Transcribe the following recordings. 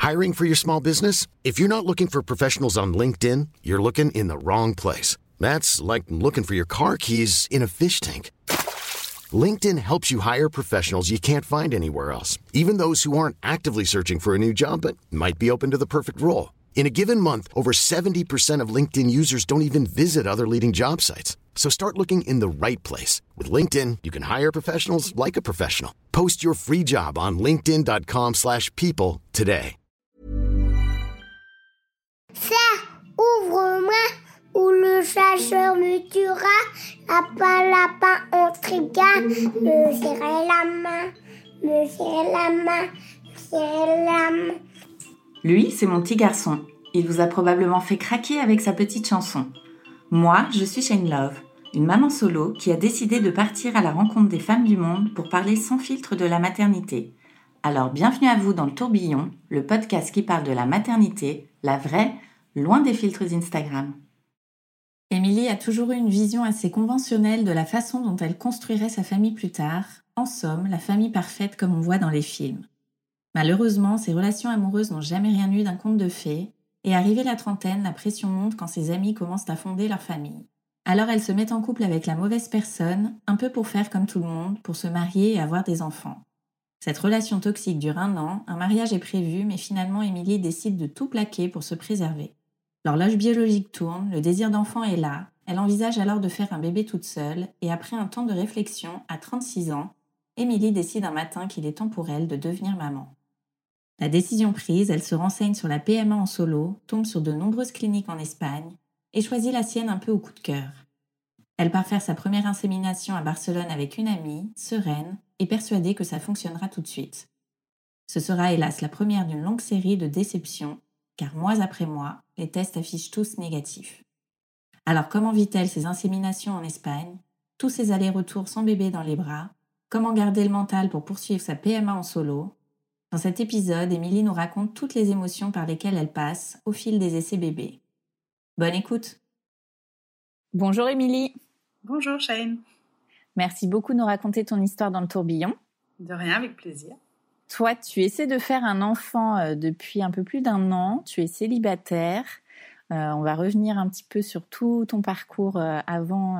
Hiring for your small business? If you're not looking for professionals on LinkedIn, you're looking in the wrong place. That's like looking for your car keys in a fish tank. LinkedIn helps you hire professionals you can't find anywhere else, even those who aren't actively searching for a new job but might be open to the perfect role. In a given month, over 70% of LinkedIn users don't even visit other leading job sites. So start looking in the right place. With LinkedIn, you can hire professionals like a professional. Post your free job on linkedin.com/people today. Ça, ouvre-moi, ou le chasseur me tuera. Lapin, on triga. Me serrer la main, me serrer la main, me serrer la main. Lui, c'est mon petit garçon. Il vous a probablement fait craquer avec sa petite chanson. Moi, je suis Shane Love, une maman solo qui a décidé de partir à la rencontre des femmes du monde pour parler sans filtre de la maternité. Alors bienvenue à vous dans le Tourbillon, le podcast qui parle de la maternité, la vraie, loin des filtres Instagram. Émilie a toujours eu une vision assez conventionnelle de la façon dont elle construirait sa famille plus tard, en somme, la famille parfaite comme on voit dans les films. Malheureusement, ses relations amoureuses n'ont jamais rien eu d'un conte de fées, et arrivée la trentaine, la pression monte quand ses amis commencent à fonder leur famille. Alors elle se met en couple avec la mauvaise personne, un peu pour faire comme tout le monde, pour se marier et avoir des enfants. Cette relation toxique dure 1 an, un mariage est prévu, mais finalement Émilie décide de tout plaquer pour se préserver. L'horloge biologique tourne, le désir d'enfant est là, elle envisage alors de faire un bébé toute seule, et après un temps de réflexion, à 36 ans, Émilie décide un matin qu'il est temps pour elle de devenir maman. La décision prise, elle se renseigne sur la PMA en solo, tombe sur de nombreuses cliniques en Espagne, et choisit la sienne un peu au coup de cœur. Elle part faire sa première insémination à Barcelone avec une amie, sereine, et persuadée que ça fonctionnera tout de suite. Ce sera hélas la première d'une longue série de déceptions, car mois après mois, les tests affichent tous négatifs. Alors comment vit-elle ces inséminations en Espagne, tous ces allers-retours sans bébé dans les bras, comment garder le mental pour poursuivre sa PMA en solo? Dans cet épisode, Émilie nous raconte toutes les émotions par lesquelles elle passe au fil des essais bébés. Bonne écoute! Bonjour Émilie! Bonjour Shane! Merci beaucoup de nous raconter ton histoire dans le tourbillon. De rien, avec plaisir. Toi, tu essaies de faire un enfant depuis un peu plus d'1 an, tu es célibataire. On va revenir un petit peu sur tout ton parcours avant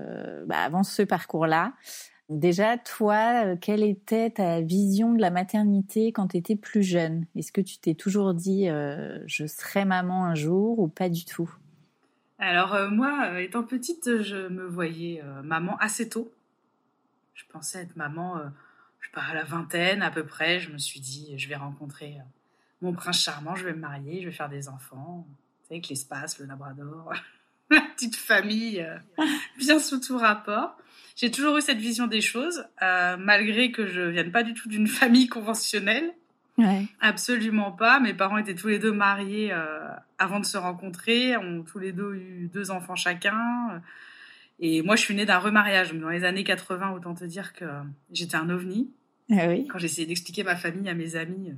ce parcours-là. Déjà, toi, quelle était ta vision de la maternité quand tu étais plus jeune? Est-ce que tu t'es toujours dit je serai maman un jour ou pas du tout? Alors moi, étant petite, je me voyais maman assez tôt. Je pensais être maman, je sais pas, à la vingtaine à peu près. Je me suis dit, je vais rencontrer mon prince charmant, je vais me marier, je vais faire des enfants. Tu sais, avec l'espace, le labrador, la petite famille, bien sous tout rapport. J'ai toujours eu cette vision des choses, malgré que je vienne pas du tout d'une famille conventionnelle. Ouais. Absolument pas. Mes parents étaient tous les deux mariés avant de se rencontrer, ont tous les deux eu 2 enfants chacun. Et moi, je suis née d'un remariage. Donc dans les années 80, autant te dire que j'étais un ovni. Ah oui. Quand j'essayais d'expliquer ma famille à mes amis,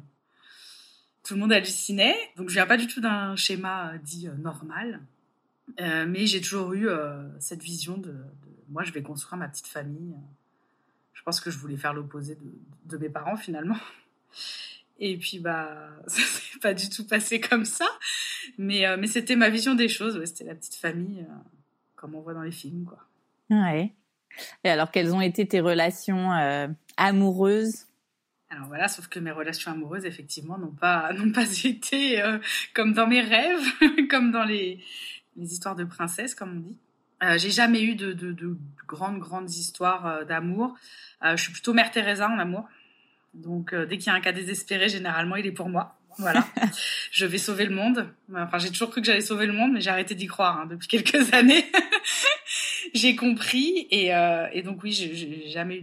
tout le monde hallucinait. Donc je viens pas du tout d'un schéma dit normal. Mais j'ai toujours eu cette vision de moi, je vais construire ma petite famille. Je pense que je voulais faire l'opposé de mes parents, finalement. Et puis, ça s'est pas du tout passé comme ça. Mais c'était ma vision des choses. Ouais, c'était la petite famille, comme on voit dans les films, quoi. Ouais. Et alors, quelles ont été tes relations amoureuses? Alors voilà, sauf que mes relations amoureuses, effectivement, n'ont pas été comme dans mes rêves, comme dans les histoires de princesses, comme on dit. J'ai jamais eu de grandes histoires d'amour. Je suis plutôt Mère Teresa en amour. Donc, dès qu'il y a un cas désespéré, généralement, il est pour moi. Voilà. Je vais sauver le monde. Enfin, j'ai toujours cru que j'allais sauver le monde, mais j'ai arrêté d'y croire depuis quelques années. J'ai compris. Et donc, oui, j'ai jamais eu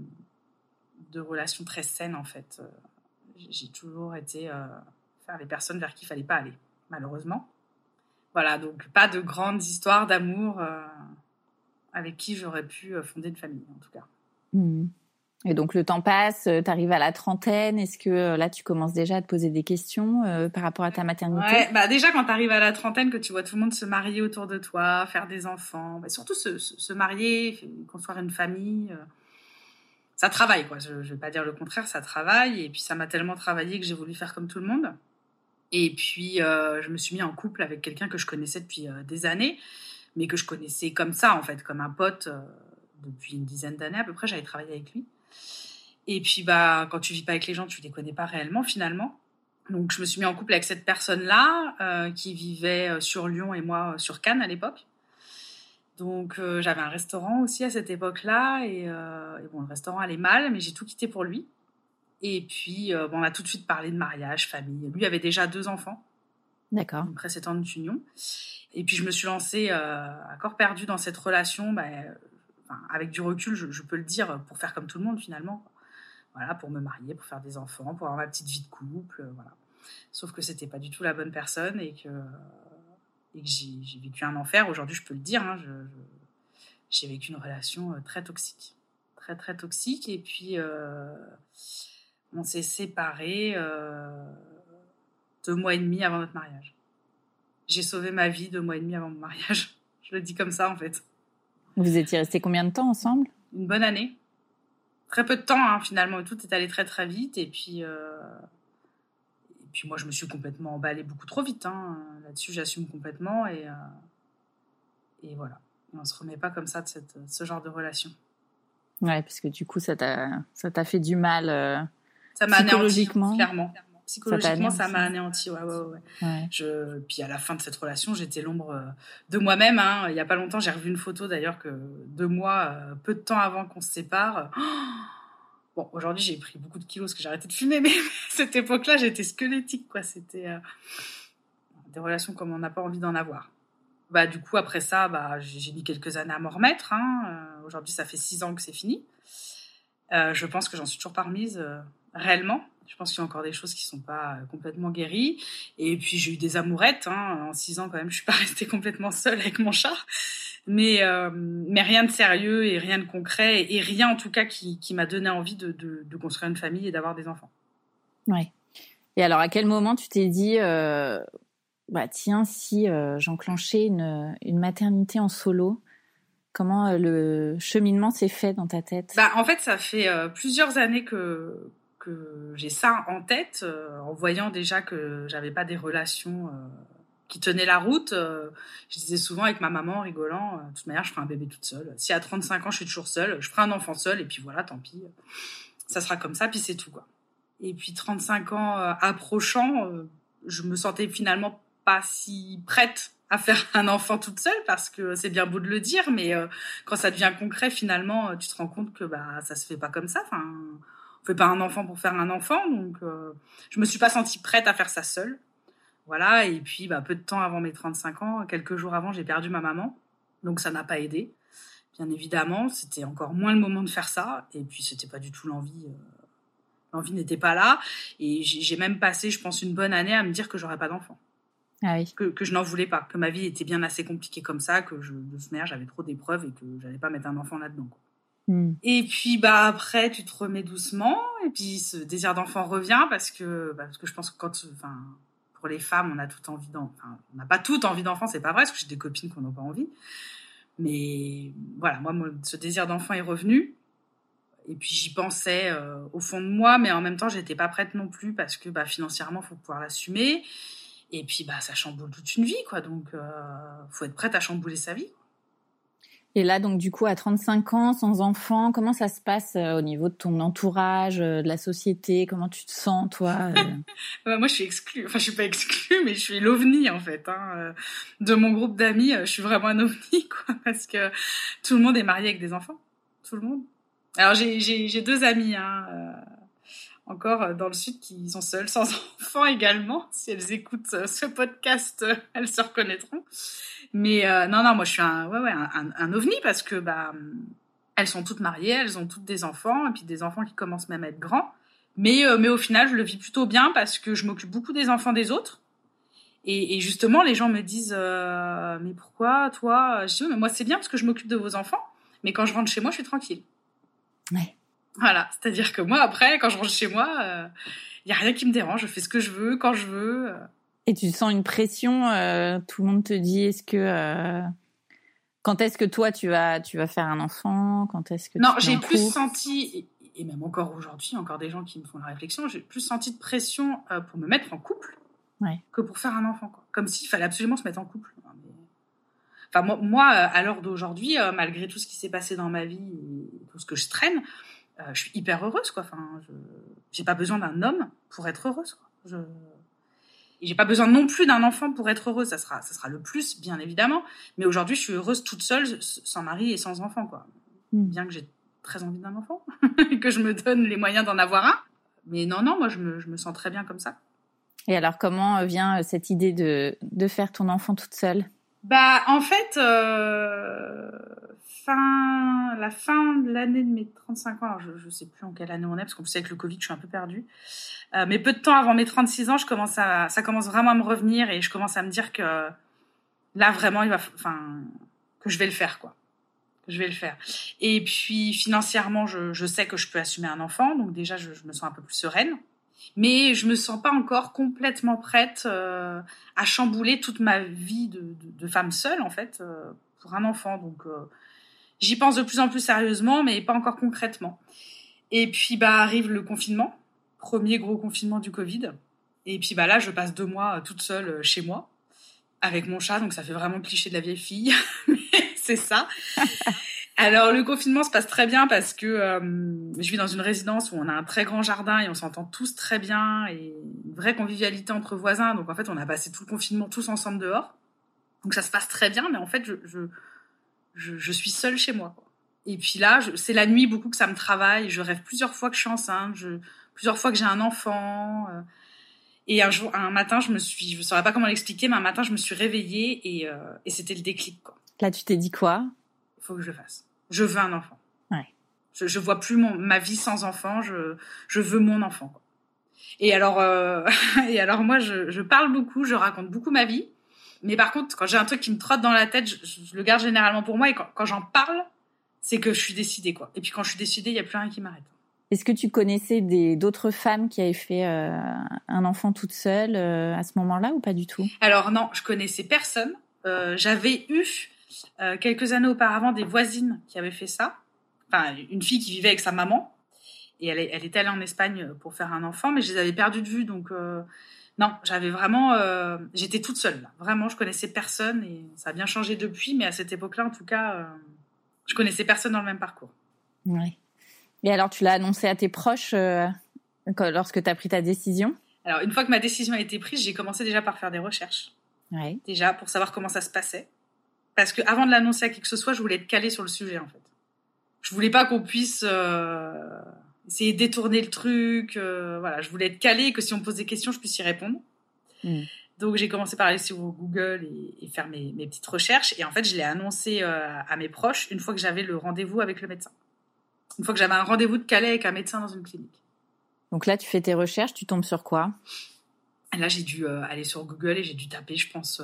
de relation très saine, en fait. J'ai toujours été faire les personnes vers qui il fallait pas aller, malheureusement. Voilà, donc pas de grandes histoires d'amour avec qui j'aurais pu fonder une famille, en tout cas. Mmh. Et donc, le temps passe, tu arrives à la trentaine. Est-ce que là, tu commences déjà à te poser des questions par rapport à ta maternité? Ouais, déjà, quand tu arrives à la trentaine, que tu vois tout le monde se marier autour de toi, faire des enfants, surtout se marier, construire une famille, ça travaille, quoi. Je vais pas dire le contraire, ça travaille. Et puis, ça m'a tellement travaillé que j'ai voulu faire comme tout le monde. Et puis, je me suis mis en couple avec quelqu'un que je connaissais depuis des années, mais que je connaissais comme ça, en fait, comme un pote depuis une dizaine d'années à peu près. J'avais travaillé avec lui. Et puis, quand tu vis pas avec les gens, tu les connais pas réellement, finalement. Donc, je me suis mis en couple avec cette personne-là qui vivait sur Lyon et moi sur Cannes à l'époque. Donc, j'avais un restaurant aussi à cette époque-là. Et bon, le restaurant allait mal, mais j'ai tout quitté pour lui. Et puis, on a tout de suite parlé de mariage, famille. Lui avait déjà 2 enfants. D'accord. Une précédente union. Et puis, je me suis lancée à corps perdu dans cette relation. Avec du recul, je peux le dire, pour faire comme tout le monde, finalement. Voilà, pour me marier, pour faire des enfants, pour avoir ma petite vie de couple. Voilà. Sauf que c'était pas du tout la bonne personne et que j'ai vécu un enfer. Aujourd'hui, je peux le dire. Hein, j'ai vécu une relation très toxique. Très, très toxique. Et puis... on s'est séparés 2 mois et demi avant notre mariage. J'ai sauvé ma vie 2 mois et demi avant mon mariage. Je le dis comme ça, en fait. Vous étiez restés combien de temps ensemble ? Une bonne année. Très peu de temps, hein, finalement. Tout est allé très, très vite. Et puis moi, je me suis complètement emballée beaucoup trop vite. Hein. Là-dessus, j'assume complètement. Et voilà. Et on ne se remet pas comme ça de ce genre de relation. Ouais, parce que du coup, ça t'a fait du mal... Ça m'a anéanti, clairement. Psychologiquement, ça m'a anéanti, ouais. Puis à la fin de cette relation, j'étais l'ombre de moi-même. Hein. Il n'y a pas longtemps, j'ai revu une photo d'ailleurs que 2 mois, peu de temps avant qu'on se sépare. Bon, aujourd'hui, j'ai pris beaucoup de kilos parce que j'ai arrêté de fumer, mais à cette époque-là, j'étais squelettique, quoi. C'était des relations comme on n'a pas envie d'en avoir. Du coup, après ça, j'ai mis quelques années à m'en remettre. Hein. Aujourd'hui, ça fait 6 ans que c'est fini. Je pense que j'en suis toujours pas remise réellement. Je pense qu'il y a encore des choses qui sont pas complètement guéries. Et puis, j'ai eu des amourettes. Hein. En 6 ans, quand même, je suis pas restée complètement seule avec mon chat. Mais rien de sérieux et rien de concret. Et rien, en tout cas, qui m'a donné envie de construire une famille et d'avoir des enfants. Ouais. Et alors, à quel moment tu t'es dit... tiens, si j'enclenchais une maternité en solo, comment le cheminement s'est fait dans ta tête ? En fait, ça fait plusieurs années que j'ai ça en tête, en voyant déjà que j'avais pas des relations qui tenaient la route. Je disais souvent avec ma maman en rigolant, de toute manière, je ferai un bébé toute seule. Si à 35 ans, je suis toujours seule, je ferai un enfant seul, et puis voilà, tant pis. Ça sera comme ça, puis c'est tout, quoi. Et puis 35 ans approchant, je me sentais finalement pas si prête à faire un enfant toute seule, parce que c'est bien beau de le dire, mais quand ça devient concret, finalement, tu te rends compte que ça se fait pas comme ça. Enfin, on fait pas un enfant pour faire un enfant, donc je me suis pas sentie prête à faire ça seule. Voilà, et puis peu de temps avant mes 35 ans, quelques jours avant, j'ai perdu ma maman, donc ça n'a pas aidé. Bien évidemment, c'était encore moins le moment de faire ça, et puis c'était pas du tout l'envie. L'envie n'était pas là, et j'ai même passé, je pense, une bonne année à me dire que j'aurais pas d'enfant. Ah oui. Que je n'en voulais pas, que ma vie était bien assez compliquée comme ça, que de toute manière j'avais trop d'épreuves et que j'allais pas mettre un enfant là-dedans, quoi. Et puis après tu te remets doucement, et puis ce désir d'enfant revient parce que je pense que pour les femmes on a toute envie on n'a pas toute envie d'enfant, c'est pas vrai, parce que j'ai des copines qui n'ont pas envie, mais voilà, moi ce désir d'enfant est revenu. Et puis j'y pensais au fond de moi, mais en même temps j'étais pas prête non plus, parce que financièrement faut pouvoir l'assumer. Et puis, ça chamboule toute une vie, quoi. Donc, faut être prête à chambouler sa vie. Et là, donc, du coup, à 35 ans, sans enfant, comment ça se passe au niveau de ton entourage, de la société ? Comment tu te sens, toi Moi, je suis exclue. Enfin, je suis pas exclue, mais je suis l'ovni, en fait. Hein. De mon groupe d'amis, je suis vraiment un ovni, quoi. Parce que tout le monde est marié avec des enfants. Tout le monde. Alors, j'ai 2 amies, encore dans le sud, qui sont seules, sans enfants également. Si elles écoutent ce podcast, elles se reconnaîtront. Mais non, moi je suis un ovni, parce que elles sont toutes mariées, elles ont toutes des enfants, et puis des enfants qui commencent même à être grands. Mais au final, je le vis plutôt bien, parce que je m'occupe beaucoup des enfants des autres. Et justement, les gens me disent mais pourquoi toi ? Je dis mais moi c'est bien parce que je m'occupe de vos enfants, mais quand je rentre chez moi, je suis tranquille. Ouais. Voilà, c'est-à-dire que moi, après, quand je rentre chez moi, y a rien qui me dérange, je fais ce que je veux, quand je veux. Et tu sens une pression, tout le monde te dit, quand est-ce que toi tu vas faire un enfant ? Quand est-ce que Non, j'ai plus senti, et même encore aujourd'hui, encore des gens qui me font la réflexion, j'ai plus senti de pression pour me mettre en couple. que pour faire un enfant, quoi. Comme s'il fallait absolument se mettre en couple. Enfin, moi, à l'heure d'aujourd'hui, malgré tout ce qui s'est passé dans ma vie et tout ce que je traîne, je suis hyper heureuse, quoi. Enfin, j'ai pas besoin d'un homme pour être heureuse, quoi. Et j'ai pas besoin non plus d'un enfant pour être heureuse. Ça sera le plus, bien évidemment. Mais aujourd'hui, je suis heureuse toute seule, sans mari et sans enfant, quoi. Bien que j'ai très envie d'un enfant et que je me donne les moyens d'en avoir un. Mais non, moi, je me sens très bien comme ça. Et alors, comment vient cette idée de faire ton enfant toute seule ? En fait, la fin de l'année de mes 35 ans, alors je sais plus en quelle année on est, parce qu'en plus avec le Covid, je suis un peu perdue. Mais peu de temps avant mes 36 ans, ça commence vraiment à me revenir et je commence à me dire que là, vraiment, que je vais le faire, quoi. Que je vais le faire. Et puis, financièrement, je sais que je peux assumer un enfant, donc déjà, je me sens un peu plus sereine. Mais je me sens pas encore complètement prête à chambouler toute ma vie de femme seule, en fait, pour un enfant. Donc, j'y pense de plus en plus sérieusement, mais pas encore concrètement. Et puis, arrive le confinement, premier gros confinement du Covid. Et puis, là, je passe 2 mois toute seule chez moi, avec mon chat, donc ça fait vraiment le cliché de la vieille fille, mais c'est ça. Alors, le confinement se passe très bien parce que je vis dans une résidence où on a un très grand jardin et on s'entend tous très bien et une vraie convivialité entre voisins. Donc, en fait, on a passé tout le confinement tous ensemble dehors. Donc, ça se passe très bien, mais en fait, je suis seule chez moi, quoi. Et puis là, c'est la nuit beaucoup que ça me travaille. Je rêve plusieurs fois que je suis enceinte, plusieurs fois que j'ai un enfant. Et un matin, je saurais pas comment l'expliquer, mais un matin, je me suis réveillée et c'était le déclic, quoi. Là, tu t'es dit quoi ? Faut que je le fasse. Je veux un enfant. Ouais. Je vois plus ma vie sans enfant. Je veux mon enfant, quoi. Et alors moi, je parle beaucoup, je raconte beaucoup ma vie. Mais par contre, quand j'ai un truc qui me trotte dans la tête, je le garde généralement pour moi. Et quand j'en parle, c'est que je suis décidée, quoi. Et puis quand je suis décidée, il y a plus rien qui m'arrête. Est-ce que tu connaissais d'autres femmes qui avaient fait un enfant toute seule à ce moment-là ou pas du tout ? Alors non, je connaissais personne. J'avais eu quelques années auparavant des voisines qui avaient fait ça. Enfin, une fille qui vivait avec sa maman et elle était allée en Espagne pour faire un enfant, mais je les avais perdues de vue. Donc non, j'avais vraiment, j'étais toute seule là. Vraiment, je connaissais personne et ça a bien changé depuis, mais à cette époque-là, en tout cas, je connaissais personne dans le même parcours. Ouais. Et alors, tu l'as annoncé à tes proches lorsque tu as pris ta décision ? Alors, une fois que ma décision a été prise, j'ai commencé déjà par faire des recherches. Ouais. Déjà, pour savoir comment ça se passait. Parce que avant de l'annoncer à qui que ce soit, je voulais être calée sur le sujet, en fait. Je voulais pas qu'on puisse essayer de détourner le truc. Voilà, je voulais être calée et que si on me pose des questions, je puisse y répondre. Donc, j'ai commencé par aller sur Google et faire mes petites recherches. Et en fait, je l'ai annoncé à mes proches une fois que j'avais le rendez-vous avec le médecin. Une fois que j'avais un rendez-vous de calais avec un médecin dans une clinique. Donc là, tu fais tes recherches, tu tombes sur quoi ? Et là, j'ai dû aller sur Google et j'ai dû taper, je pense,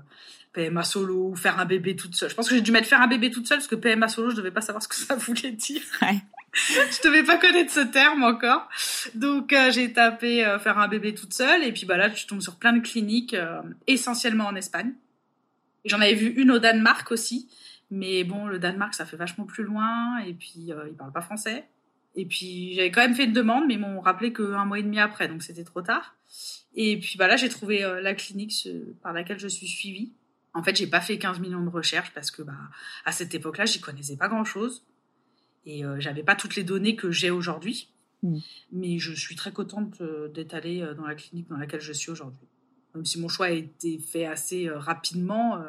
PMA solo ou faire un bébé toute seule. Je pense que j'ai dû mettre faire un bébé toute seule parce que PMA solo, je devais pas savoir ce que ça voulait dire. Ouais. Je devais pas connaître ce terme encore. Donc, j'ai tapé faire un bébé toute seule. Et puis, là, tu tombes sur plein de cliniques, essentiellement en Espagne. Et j'en avais vu une au Danemark aussi. Mais bon, le Danemark, ça fait vachement plus loin. Et puis, ils parlent pas français. Et puis, j'avais quand même fait une demande, mais ils m'ont rappelé qu'1 mois et demi après. Donc, c'était trop tard. Et puis, là, j'ai trouvé la clinique par laquelle je suis suivie. En fait, j'ai pas fait 15 millions de recherches parce que, à cette époque-là, j'y connaissais pas grand-chose. Et j'avais pas toutes les données que j'ai aujourd'hui. Mais je suis très contente d'être allée dans la clinique dans laquelle je suis aujourd'hui. Même si mon choix a été fait assez rapidement,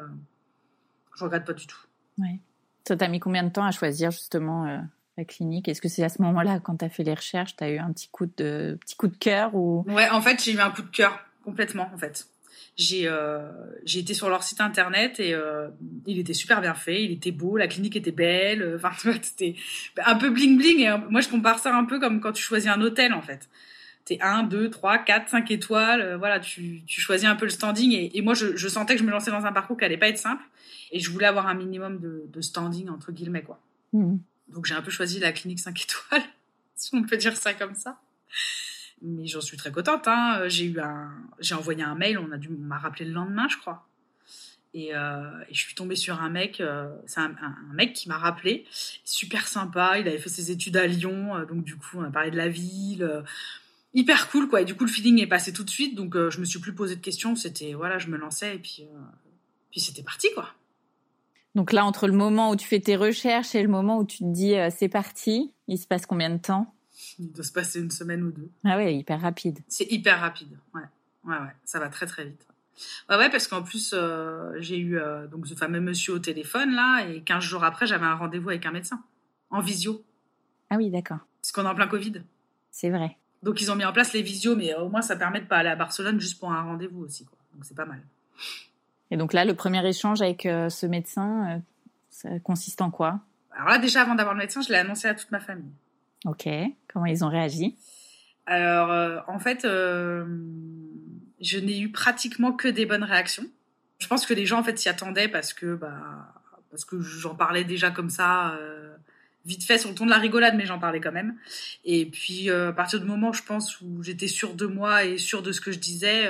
je regrette pas du tout. Ouais. Ça t'a mis combien de temps à choisir justement la clinique ? Est-ce que c'est à ce moment-là, quand tu as fait les recherches, tu as eu un petit coup de cœur ou... Ouais, en fait, j'ai eu un coup de cœur complètement, en fait. J'ai été sur leur site internet et il était super bien fait, il était beau, la clinique était belle, enfin c'était un peu bling bling et moi je compare ça un peu comme quand tu choisis un hôtel en fait. T'es 1, 2, 3, 4, 5 étoiles, voilà, tu choisis un peu le standing et moi je sentais que je me lançais dans un parcours qui allait pas être simple et je voulais avoir un minimum de standing entre guillemets quoi. Donc j'ai un peu choisi la clinique 5 étoiles, si on peut dire ça comme ça. Mais j'en suis très contente, hein. J'ai envoyé un mail, on m'a rappelé le lendemain, je crois. Et je suis tombée sur un mec, c'est un mec qui m'a rappelé, super sympa, il avait fait ses études à Lyon, donc du coup on a parlé de la ville. hyper cool, quoi. Et du coup, le feeling est passé tout de suite, donc je me suis plus posé de questions. C'était, voilà, je me lançais et puis c'était parti, quoi. Donc là, entre le moment où tu fais tes recherches et le moment où tu te dis c'est parti, il se passe combien de temps ? Il doit se passer 1 semaine ou 2. Ah ouais, hyper rapide. C'est hyper rapide, ouais, ça va très très vite. Ouais, parce qu'en plus, j'ai eu donc ce fameux monsieur au téléphone, là, et 15 jours après, j'avais un rendez-vous avec un médecin, en visio. Ah oui, d'accord. Parce qu'on est en plein Covid. C'est vrai. Donc, ils ont mis en place les visios, mais au moins, ça permet de pas aller à Barcelone juste pour un rendez-vous aussi, quoi. Donc, c'est pas mal. Et donc là, le premier échange avec ce médecin, ça consiste en quoi ? Alors là, déjà, avant d'avoir le médecin, je l'ai annoncé à toute ma famille. Ok. Comment ils ont réagi ? Alors, en fait, je n'ai eu pratiquement que des bonnes réactions. Je pense que les gens, en fait, s'y attendaient parce que j'en parlais déjà comme ça, vite fait sur le ton de la rigolade, mais j'en parlais quand même. Et puis, à partir du moment, je pense, où j'étais sûre de moi et sûre de ce que je disais,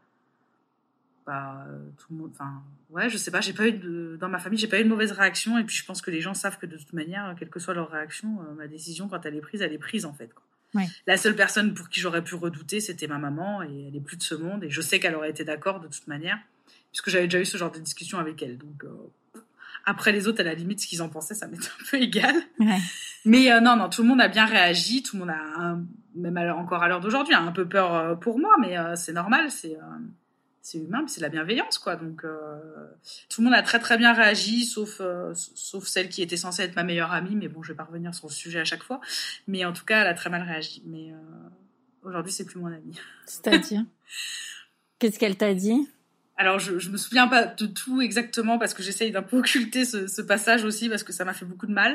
tout le monde, enfin, ouais, je sais pas, dans ma famille, j'ai pas eu de mauvaise réaction. Et puis, je pense que les gens savent que de toute manière, quelle que soit leur réaction, ma décision, quand elle est prise, en fait, quoi. Ouais. La seule personne pour qui j'aurais pu redouter, c'était ma maman, et elle est plus de ce monde, et je sais qu'elle aurait été d'accord de toute manière, puisque j'avais déjà eu ce genre de discussion avec elle. Donc, après les autres, à la limite, ce qu'ils en pensaient, ça m'est un peu égal. Ouais. Mais non, tout le monde a bien réagi, tout le monde même encore à l'heure d'aujourd'hui, a un peu peur pour moi, mais c'est normal, c'est humain, c'est de la bienveillance, quoi. Donc, tout le monde a très très bien réagi, sauf celle qui était censée être ma meilleure amie. Mais bon, je vais pas revenir sur le sujet à chaque fois. Mais en tout cas, elle a très mal réagi. Mais aujourd'hui, c'est plus mon amie. C'est-à-dire ? Qu'est-ce qu'elle t'a dit ? Alors, je me souviens pas de tout exactement parce que j'essaye d'un peu occulter ce passage aussi parce que ça m'a fait beaucoup de mal.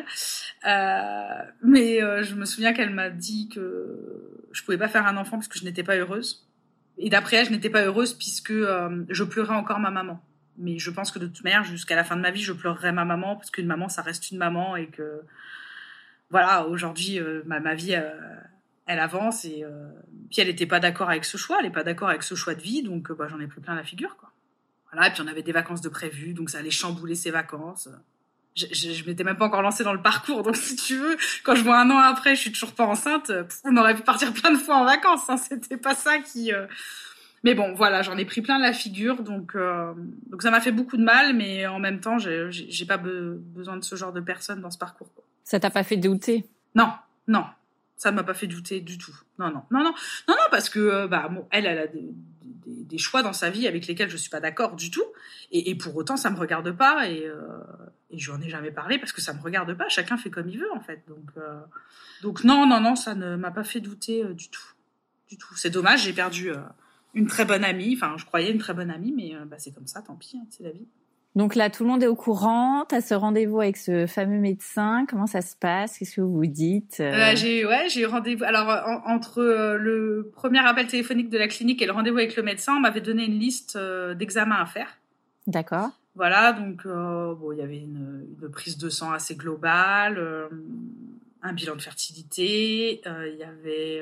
Mais je me souviens qu'elle m'a dit que je pouvais pas faire un enfant parce que je n'étais pas heureuse. Et d'après elle, je n'étais pas heureuse puisque je pleurais encore ma maman. Mais je pense que de toute manière, jusqu'à la fin de ma vie, je pleurerai ma maman parce qu'une maman, ça reste une maman et que, voilà, aujourd'hui, ma vie, elle avance et puis elle n'était pas d'accord avec ce choix, elle n'est pas d'accord avec ce choix de vie, donc j'en ai pris plein la figure, quoi. Voilà, et puis on avait des vacances de prévues, donc ça allait chambouler ses vacances. Je m'étais même pas encore lancée dans le parcours, donc si tu veux, quand je vois 1 an après, je suis toujours pas enceinte, on aurait pu partir plein de fois en vacances, hein, c'était pas ça qui... Mais bon, voilà, j'en ai pris plein la figure, donc ça m'a fait beaucoup de mal, mais en même temps, j'ai pas besoin de ce genre de personnes dans ce parcours, quoi. Ça t'a pas fait douter ? Non, ça m'a pas fait douter du tout. Non, parce que elle a des choix dans sa vie avec lesquels je suis pas d'accord du tout, et pour autant ça me regarde pas, et je lui en ai jamais parlé parce que ça me regarde pas. Chacun fait comme il veut, en fait. Donc non, ça ne m'a pas fait douter du tout. C'est dommage, j'ai perdu une très bonne amie. Enfin, je croyais une très bonne amie, mais c'est comme ça, tant pis, hein, c'est la vie. Donc là, tout le monde est au courant. T'as ce rendez-vous avec ce fameux médecin. Comment ça se passe ? Qu'est-ce que vous vous dites ? J'ai eu rendez-vous. Alors, entre le premier appel téléphonique de la clinique et le rendez-vous avec le médecin, on m'avait donné une liste d'examens à faire. D'accord. Voilà, donc il y avait une prise de sang assez globale, un bilan de fertilité, il y avait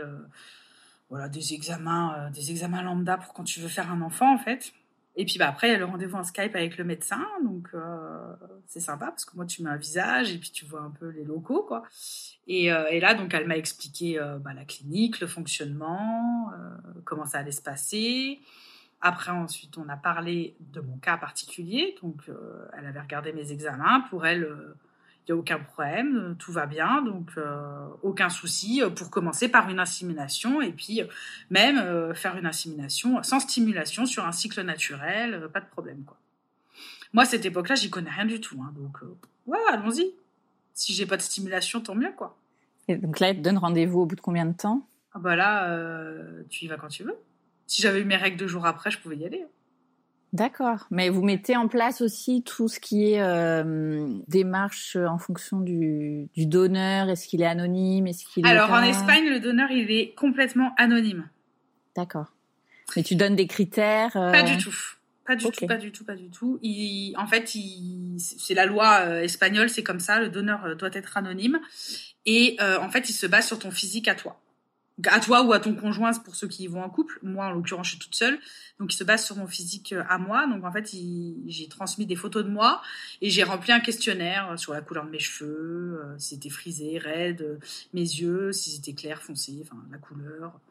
des examens lambda pour quand tu veux faire un enfant, en fait. Et puis après, il y a le rendez-vous en Skype avec le médecin, donc c'est sympa parce que moi, tu mets un visage et puis tu vois un peu les locaux, quoi. Et là, donc, elle m'a expliqué la clinique, le fonctionnement, comment ça allait se passer. Après, ensuite, on a parlé de mon cas particulier. Donc, elle avait regardé mes examens. Pour elle, il n'y a aucun problème, tout va bien. Donc, aucun souci pour commencer par une insémination. Et puis, même faire une insémination sans stimulation sur un cycle naturel, pas de problème, quoi. Moi, à cette époque-là, j'y connais rien du tout, hein. Donc, allons-y. Si j'ai pas de stimulation, tant mieux, quoi. Et donc là, elle te donne rendez-vous au bout de combien de temps ? Ah là, tu y vas quand tu veux. Si j'avais eu mes règles 2 jours après, je pouvais y aller. D'accord. Mais vous mettez en place aussi tout ce qui est démarche en fonction du donneur. Est-ce qu'il est anonyme ? Est-ce qu'il Alors, en Espagne, le donneur, il est complètement anonyme. D'accord. Mais tu donnes des critères Pas du tout. Pas du tout. En fait, c'est la loi espagnole, c'est comme ça. Le donneur doit être anonyme. Et en fait, il se base sur ton physique à toi. À toi ou à ton conjoint, pour ceux qui y vont en couple. Moi, en l'occurrence, je suis toute seule. Donc, il se base sur mon physique à moi. Donc, en fait, j'ai transmis des photos de moi et j'ai rempli un questionnaire sur la couleur de mes cheveux, si c'était frisé, raide, mes yeux, si c'était clair, foncé, enfin, la couleur.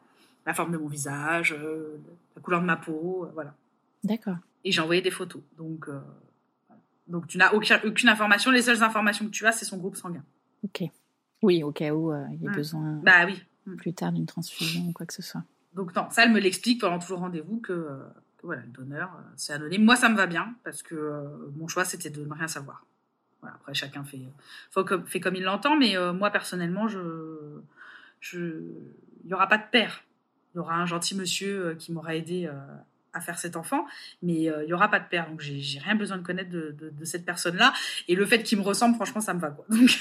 la forme de mon visage, la couleur de ma peau, voilà. D'accord. Et j'ai envoyé des photos. Donc tu n'as aucune information. Les seules informations que tu as, c'est son groupe sanguin. Ok. Oui, au cas où il y a besoin Bah oui. Plus tard d'une transfusion ou quoi que ce soit. Donc non, ça, elle me l'explique pendant tout le rendez-vous que voilà, le donneur, c'est anonyme. Moi, ça me va bien parce que mon choix, c'était de ne rien savoir. Voilà, après, chacun fait comme il l'entend, mais moi, personnellement, il n'y aura pas de père. Il y aura un gentil monsieur qui m'aura aidé à faire cet enfant, mais il n'y aura pas de père. Donc, j'ai rien besoin de connaître de cette personne-là. Et le fait qu'il me ressemble, franchement, ça me va, quoi. Donc...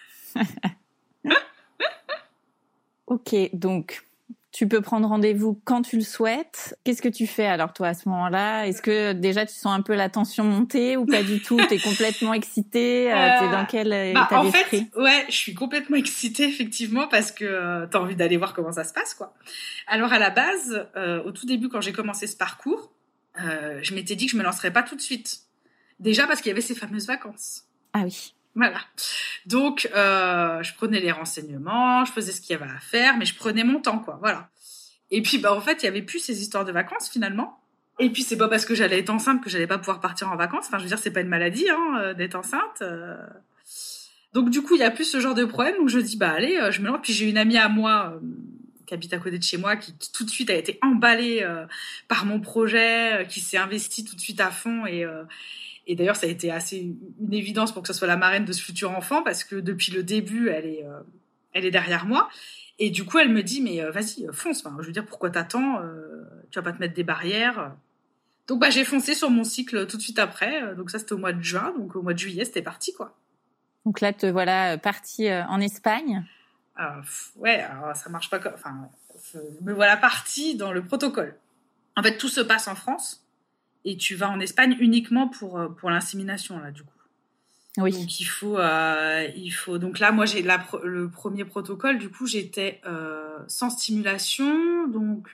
Ok, donc tu peux prendre rendez-vous quand tu le souhaites. Qu'est-ce que tu fais alors toi à ce moment-là ? Est-ce que déjà tu sens un peu la tension monter ou pas du tout ? T'es complètement excitée ? T'es dans quel état d'esprit ? En fait, ouais, je suis complètement excitée effectivement parce que t'as envie d'aller voir comment ça se passe, quoi. Alors à la base, au tout début quand j'ai commencé ce parcours, je m'étais dit que je me lancerais pas tout de suite. Déjà parce qu'il y avait ces fameuses vacances. Ah oui. Voilà. Donc, je prenais les renseignements, je faisais ce qu'il y avait à faire, mais je prenais mon temps, quoi. Voilà. Et puis, en fait, il y avait plus ces histoires de vacances, finalement. Et puis, c'est pas parce que j'allais être enceinte que j'allais pas pouvoir partir en vacances. Enfin, je veux dire, c'est pas une maladie, d'être enceinte. Donc, du coup, il y a plus ce genre de problème. Donc, je dis, allez, je me lance. Puis, j'ai une amie à moi qui habite à côté de chez moi, qui tout de suite a été emballée par mon projet, qui s'est investie tout de suite à fond et d'ailleurs, ça a été assez une évidence pour que ce soit la marraine de ce futur enfant parce que depuis le début, elle est derrière moi. Et du coup, elle me dit, mais vas-y, fonce. Enfin, je veux dire, pourquoi t'attends ? Tu vas pas te mettre des barrières. Donc, j'ai foncé sur mon cycle tout de suite après. Donc ça, c'était au mois de juin. Donc au mois de juillet, c'était parti, quoi. Donc là, te voilà partie en Espagne. Ouais, alors ça marche pas comme... Enfin, me voilà partie dans le protocole. En fait, tout se passe en France. Et tu vas en Espagne uniquement pour l'insémination, là, du coup. Oui. Donc, il faut... Donc là, moi, j'ai le premier protocole. Du coup, j'étais sans stimulation. Donc,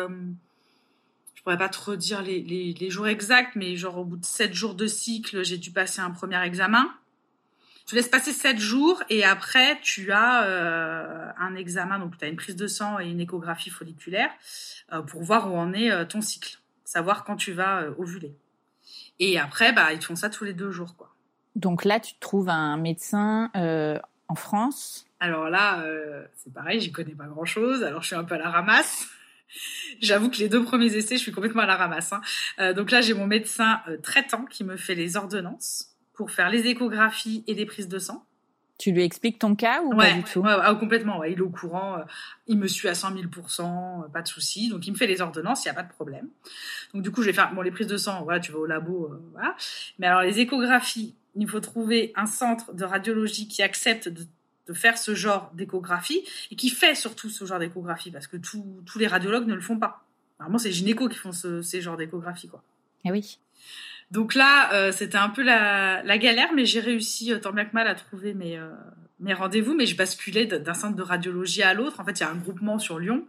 je pourrais pas te redire les jours exacts, mais genre au bout de 7 jours de cycle, j'ai dû passer un premier examen. Tu laisses passer 7 jours et après, tu as un examen. Donc, tu as une prise de sang et une échographie folliculaire pour voir où en est ton cycle. Savoir quand tu vas ovuler. Et après, ils te font ça tous les 2 jours, quoi. Donc là, tu trouves un médecin en France. Alors là, c'est pareil, j'y connais pas grand-chose. Alors, je suis un peu à la ramasse. J'avoue que les 2 premiers essais, je suis complètement à la ramasse. Donc là, j'ai mon médecin traitant qui me fait les ordonnances pour faire les échographies et les prises de sang. Tu lui expliques ton cas ou pas du tout ? Ouais, complètement. Ouais. Il est au courant. Il me suit à 100 000%, pas de souci. Donc, il me fait les ordonnances, il n'y a pas de problème. Donc, du coup, je vais faire les prises de sang. Voilà, tu vas au labo. Voilà. Mais alors, les échographies, il faut trouver un centre de radiologie qui accepte de faire ce genre d'échographie et qui fait surtout ce genre d'échographie parce que tous les radiologues ne le font pas. Normalement, c'est les gynécos qui font ces genres d'échographie, quoi. Eh oui. Donc là, c'était un peu la galère, mais j'ai réussi tant bien que mal à trouver mes rendez-vous. Mais je basculais d'un centre de radiologie à l'autre. En fait, il y a un groupement sur Lyon.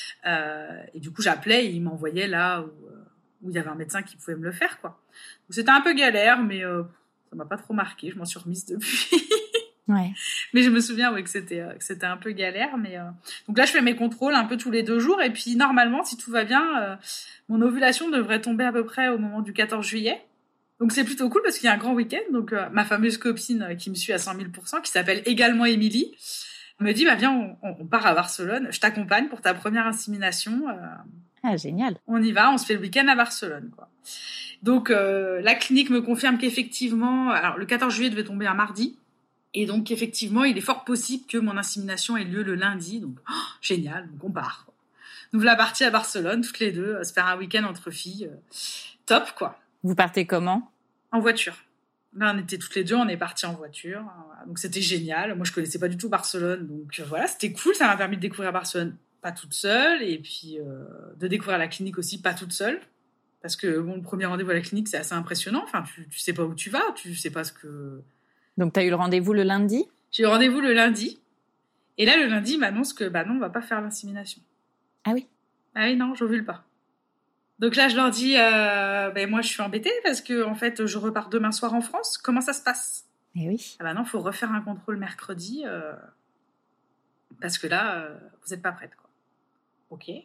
Et du coup, j'appelais et ils m'envoyaient là où il y avait un médecin qui pouvait me le faire, quoi. Donc, c'était un peu galère, mais ça m'a pas trop marqué. Je m'en suis remise depuis. Ouais. Mais je me souviens que c'était un peu galère. Mais donc là, je fais mes contrôles un peu tous les 2 jours. Et puis, normalement, si tout va bien, mon ovulation devrait tomber à peu près au moment du 14 juillet. Donc c'est plutôt cool parce qu'il y a un grand week-end. Donc ma fameuse copine qui me suit à 100 000%, qui s'appelle également Émilie, me dit viens, on part à Barcelone, je t'accompagne pour ta première insémination. Ah, génial. On y va, on se fait le week-end à Barcelone, quoi. Donc la clinique me confirme qu'effectivement, alors le 14 juillet devait tomber un mardi, et donc effectivement il est fort possible que mon insémination ait lieu le lundi. Donc génial, donc on part, quoi. Donc la partie à Barcelone, toutes les 2, se faire un week-end entre filles, top, quoi. Vous partez comment ? En voiture. Là, on était toutes les 2, on est partis en voiture. Donc, c'était génial. Moi, je connaissais pas du tout Barcelone. Donc, voilà, c'était cool. Ça m'a permis de découvrir Barcelone pas toute seule. Et puis, de découvrir la clinique aussi pas toute seule. Parce que, le premier rendez-vous à la clinique, c'est assez impressionnant. Enfin, tu sais pas où tu vas. Tu sais pas ce que... Donc, tu as eu le rendez-vous le lundi ? J'ai eu rendez-vous le lundi. Et là, le lundi, il m'annonce que, non, on va pas faire l'insémination. Ah oui ? Ah oui, non, j'ovule pas. Donc là, je leur dis, moi, je suis embêtée parce que, en fait, je repars demain soir en France. Comment ça se passe ? Eh oui. Ah non, faut refaire un contrôle mercredi parce que là, vous n'êtes pas prête, quoi. Ok.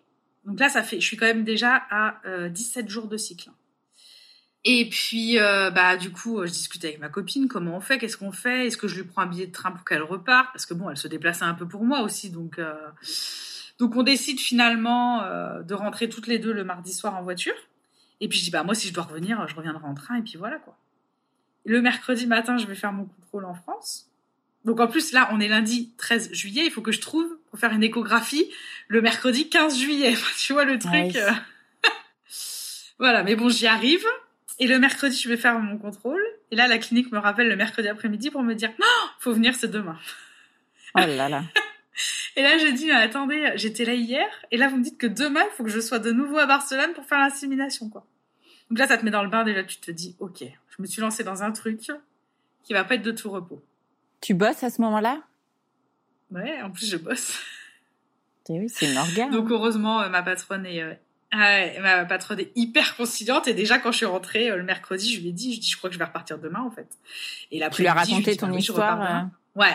Donc là, je suis quand même déjà à 17 jours de cycle. Et puis, du coup, je discutais avec ma copine, comment on fait, qu'est-ce qu'on fait, est-ce que je lui prends un billet de train pour qu'elle reparte, parce que bon, elle se déplaçait un peu pour moi aussi, donc on décide finalement de rentrer toutes les deux le mardi soir en voiture. Et puis je dis, moi, si je dois revenir, je reviendrai en train, et puis voilà, quoi. Le mercredi matin, je vais faire mon contrôle en France. Donc en plus, là, on est lundi 13 juillet, il faut que je trouve, pour faire une échographie, le mercredi 15 juillet. Tu vois le truc Ouais. Voilà, mais bon, j'y arrive. Et le mercredi, je vais faire mon contrôle. Et là, la clinique me rappelle le mercredi après-midi pour me dire « Non, faut venir, c'est demain. » Oh là là. Et là, j'ai dit « Mais attendez, j'étais là hier. Et là, vous me dites que demain, il faut que je sois de nouveau à Barcelone pour faire l'insémination, quoi. » Donc là, ça te met dans le bain. Déjà, tu te dis « Ok, je me suis lancée dans un truc qui va pas être de tout repos. » Tu bosses à ce moment-là? Ouais, en plus, je bosse. Oui, c'est une organe. Donc heureusement, ma patronne est hyper conciliante. Et déjà, quand je suis rentrée le mercredi, je lui ai dit, je crois que je vais repartir demain, en fait. Et tu lui as raconté ton histoire Ouais.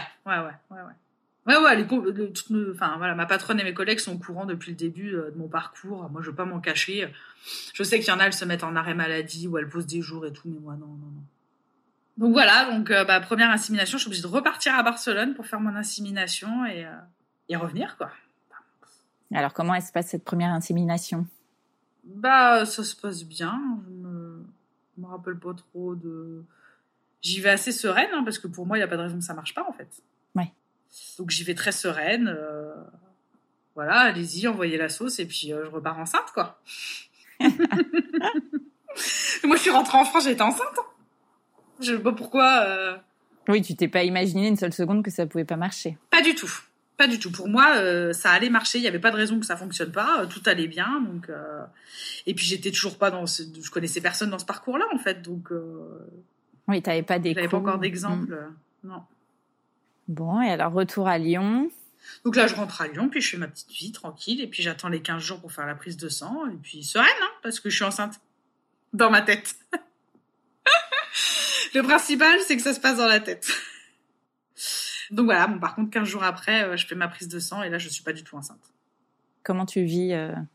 Ma patronne et mes collègues sont au courant depuis le début de mon parcours. Moi, je veux pas m'en cacher. Je sais qu'il y en a, elles se mettent en arrêt maladie ou elles posent des jours et tout, mais moi, non. Donc voilà, première insémination, je suis obligée de repartir à Barcelone pour faire mon insémination et revenir, quoi. Alors, comment elle se passe cette première insémination? Ça se passe bien. Je me rappelle pas trop de... J'y vais assez sereine, hein, parce que pour moi, il n'y a pas de raison que ça marche pas, en fait. Ouais. Donc, j'y vais très sereine. Voilà, allez-y, envoyez la sauce, et puis je repars enceinte, quoi. Moi, je suis rentrée en France, j'étais enceinte. Je sais pas pourquoi... Oui, tu t'es pas imaginé une seule seconde que ça pouvait pas marcher. Pas du tout. Pour moi, ça allait marcher. Il n'y avait pas de raison que ça fonctionne pas. Tout allait bien. Donc, et puis j'étais toujours pas je connaissais personne dans ce parcours-là, en fait. Donc, oui, t'avais pas d'écho. J'avais pas encore d'exemple. Non. Bon, et alors retour à Lyon. Donc là, je rentre à Lyon, puis je fais ma petite vie tranquille, et puis j'attends les 15 jours pour faire la prise de sang, et puis sereine, hein, parce que je suis enceinte. Dans ma tête. Le principal, c'est que ça se passe dans la tête. Donc voilà, par contre, 15 jours après, je fais ma prise de sang, et là, je suis pas du tout enceinte. Comment tu vis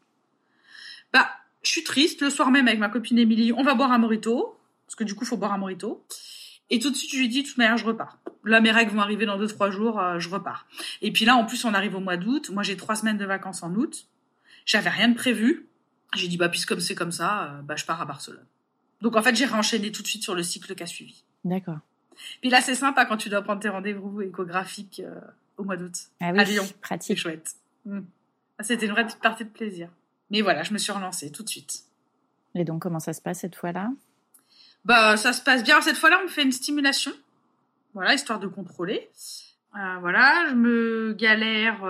Je suis triste. Le soir même, avec ma copine Émilie, on va boire un mojito, parce que du coup, il faut boire un mojito. Et tout de suite, je lui dis, de toute manière, je repars. Là, mes règles vont arriver dans 2-3 jours, je repars. Et puis là, en plus, on arrive au mois d'août. Moi, j'ai 3 semaines de vacances en août. J'avais rien de prévu. J'ai dit, puisque comme c'est comme ça, je pars à Barcelone. Donc, en fait, j'ai réenchaîné tout de suite sur le cycle qui a suivi. D'accord. Puis là, c'est sympa quand tu dois prendre tes rendez-vous échographiques au mois d'août. Ah oui, à Lyon. pratique. C'est chouette. C'était une vraie petite partie de plaisir. Mais voilà, je me suis relancée tout de suite. Et donc, comment ça se passe cette fois-là ? Ça se passe bien. Cette fois-là, on me fait une stimulation. Voilà, histoire de contrôler. Je me galère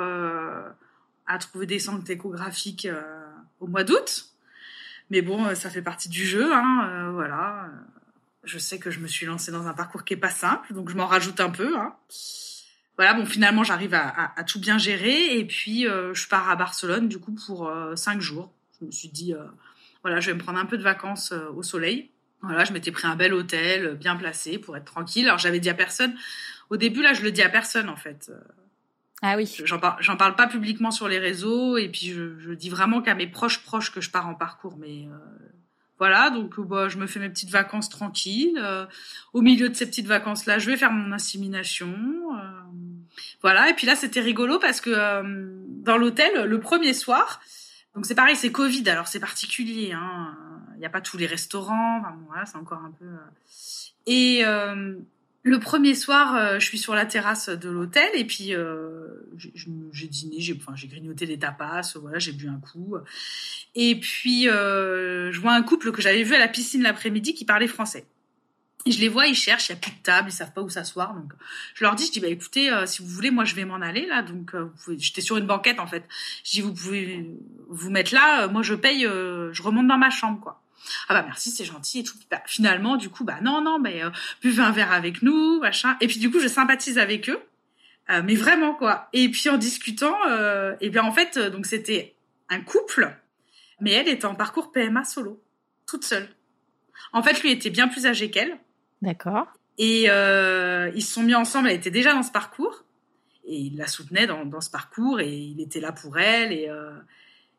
à trouver des centres échographiques au mois d'août. Mais bon, ça fait partie du jeu, hein, voilà. Je sais que je me suis lancée dans un parcours qui est pas simple, donc je m'en rajoute un peu, hein. Voilà, bon, finalement, j'arrive à tout bien gérer. Et puis, je pars à Barcelone, du coup, pour 5 jours. Je me suis dit, je vais me prendre un peu de vacances au soleil. Voilà, je m'étais pris un bel hôtel, bien placé, pour être tranquille. Alors, j'avais dit à personne. Au début, là, je le dis à personne, en fait. Ah oui. J'en parle pas publiquement sur les réseaux. Et puis, je dis vraiment qu'à mes proches que je pars en parcours. Mais voilà, donc je me fais mes petites vacances tranquilles. Au milieu de ces petites vacances-là, je vais faire mon insémination. Voilà, et puis là, c'était rigolo parce que dans l'hôtel, le premier soir, donc c'est pareil, c'est Covid, alors c'est particulier, hein. Il n'y a pas tous les restaurants, enfin, bon, voilà, c'est encore un peu... Et le premier soir, je suis sur la terrasse de l'hôtel et puis j'ai dîné, j'ai grignoté des tapas, voilà, j'ai bu un coup. Et puis, je vois un couple que j'avais vu à la piscine l'après-midi qui parlait français. Et je les vois, ils cherchent, il n'y a plus de table, ils savent pas où s'asseoir. Donc, je leur dis, écoutez, si vous voulez, moi, je vais m'en aller, là. Donc, j'étais sur une banquette, en fait. Je dis, vous pouvez vous mettre là, moi, je paye, je remonte dans ma chambre, quoi. Ah merci, c'est gentil et tout. Finalement, du coup, non, buvez un verre avec nous, machin. Et puis, du coup, je sympathise avec eux. Mais vraiment, quoi. Et puis, en discutant, et bien, en fait, donc, c'était un couple, mais elle était en parcours PMA solo, toute seule. En fait, lui était bien plus âgé qu'elle. D'accord. Et ils se sont mis ensemble, elle était déjà dans ce parcours. Et il la soutenait dans ce parcours et il était là pour elle.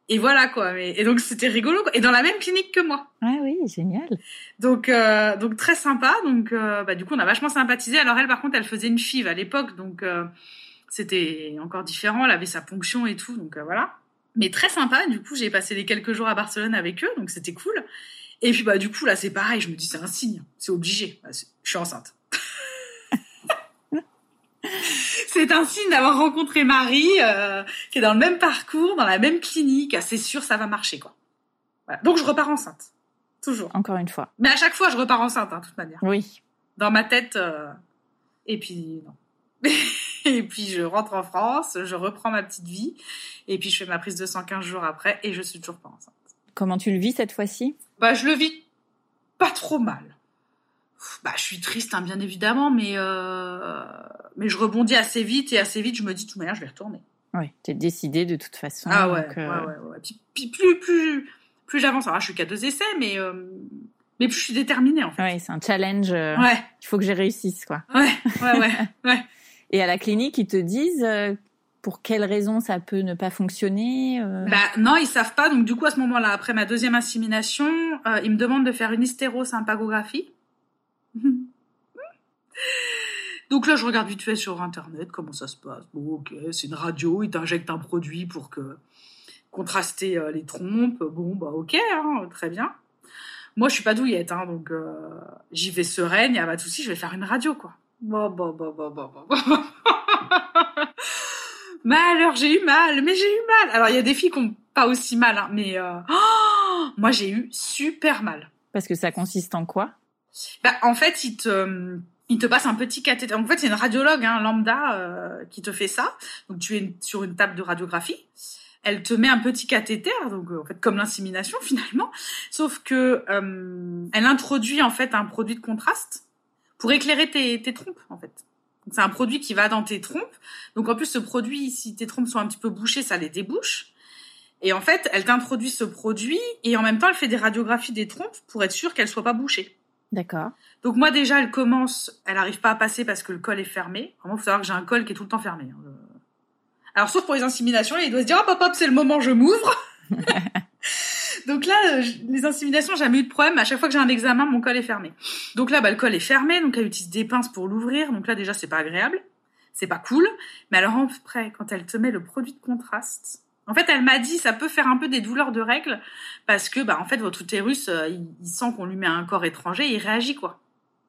Et voilà quoi. Et donc c'était rigolo quoi. Et dans la même clinique que moi. Ah oui, génial. Donc très sympa. Donc du coup on a vachement sympathisé. Alors elle par contre elle faisait une FIV à l'époque, donc c'était encore différent. Elle avait sa ponction et tout, donc voilà. Mais très sympa. Du coup j'ai passé les quelques jours à Barcelone avec eux, donc c'était cool. Et puis du coup là c'est pareil. Je me dis c'est un signe, c'est obligé. Je suis enceinte. C'est un signe d'avoir rencontré Marie, qui est dans le même parcours, dans la même clinique. C'est sûr, ça va marcher, quoi. Voilà. Donc, je repars enceinte. Toujours. Encore une fois. Mais à chaque fois, je repars enceinte, de toute manière. Oui. Dans ma tête. Et puis, non. Et puis, je rentre en France, je reprends ma petite vie. Et puis, je fais ma prise de sang 15 jours après et je suis toujours pas enceinte. Comment tu le vis cette fois-ci ? Je le vis pas trop mal. Je suis triste, hein, bien évidemment, mais je rebondis assez vite, et assez vite, je me dis, de toute manière, je vais retourner. Oui, tu es décidée de toute façon. Ah ouais, donc, ouais. Puis plus j'avance, alors je suis qu'à 2 essais, mais plus je suis déterminée, en fait. Oui, c'est un challenge. Ouais. Il faut que j'y réussisse, quoi. Ouais. Et à la clinique, ils te disent pour quelles raisons ça peut ne pas fonctionner Non, ils savent pas. Donc, du coup, à ce moment-là, après ma 2e insémination, ils me demandent de faire une hystérosympagographie. Donc là, je regarde vite fait sur Internet comment ça se passe. Bon, ok, c'est une radio, ils t'injectent un produit pour contraster les trompes. Bon, ok, hein, très bien. Moi, je suis pas douillette, hein, donc j'y vais sereine, y a pas de souci, je vais faire une radio, quoi. Bon. Malheur, j'ai eu mal. Alors, il y a des filles qui ont pas aussi mal, hein, mais moi, j'ai eu super mal. Parce que ça consiste en quoi ? En fait, il te passe un petit cathéter. En fait, c'est une radiologue, hein, lambda, qui te fait ça. Donc, tu es sur une table de radiographie. Elle te met un petit cathéter, donc en fait comme l'insémination finalement, sauf que elle introduit en fait un produit de contraste pour éclairer tes trompes en fait. Donc, c'est un produit qui va dans tes trompes. Donc en plus ce produit, si tes trompes sont un petit peu bouchées, ça les débouche. Et en fait, elle t'introduit ce produit et en même temps, elle fait des radiographies des trompes pour être sûre qu'elles soient pas bouchées. D'accord. Donc moi déjà, elle arrive pas à passer parce que le col est fermé. Vraiment, faut savoir que j'ai un col qui est tout le temps fermé. Alors sauf pour les inséminations, il doit se dire hop, c'est le moment, je m'ouvre. Donc là, les inséminations, j'ai jamais eu de problème. À chaque fois que j'ai un examen, mon col est fermé. Donc là, le col est fermé, donc elle utilise des pinces pour l'ouvrir. Donc là déjà, c'est pas agréable, c'est pas cool. Mais alors après, quand elle te met le produit de contraste, en fait, elle m'a dit ça peut faire un peu des douleurs de règles parce que en fait votre utérus, il sent qu'on lui met un corps étranger, et il réagit quoi.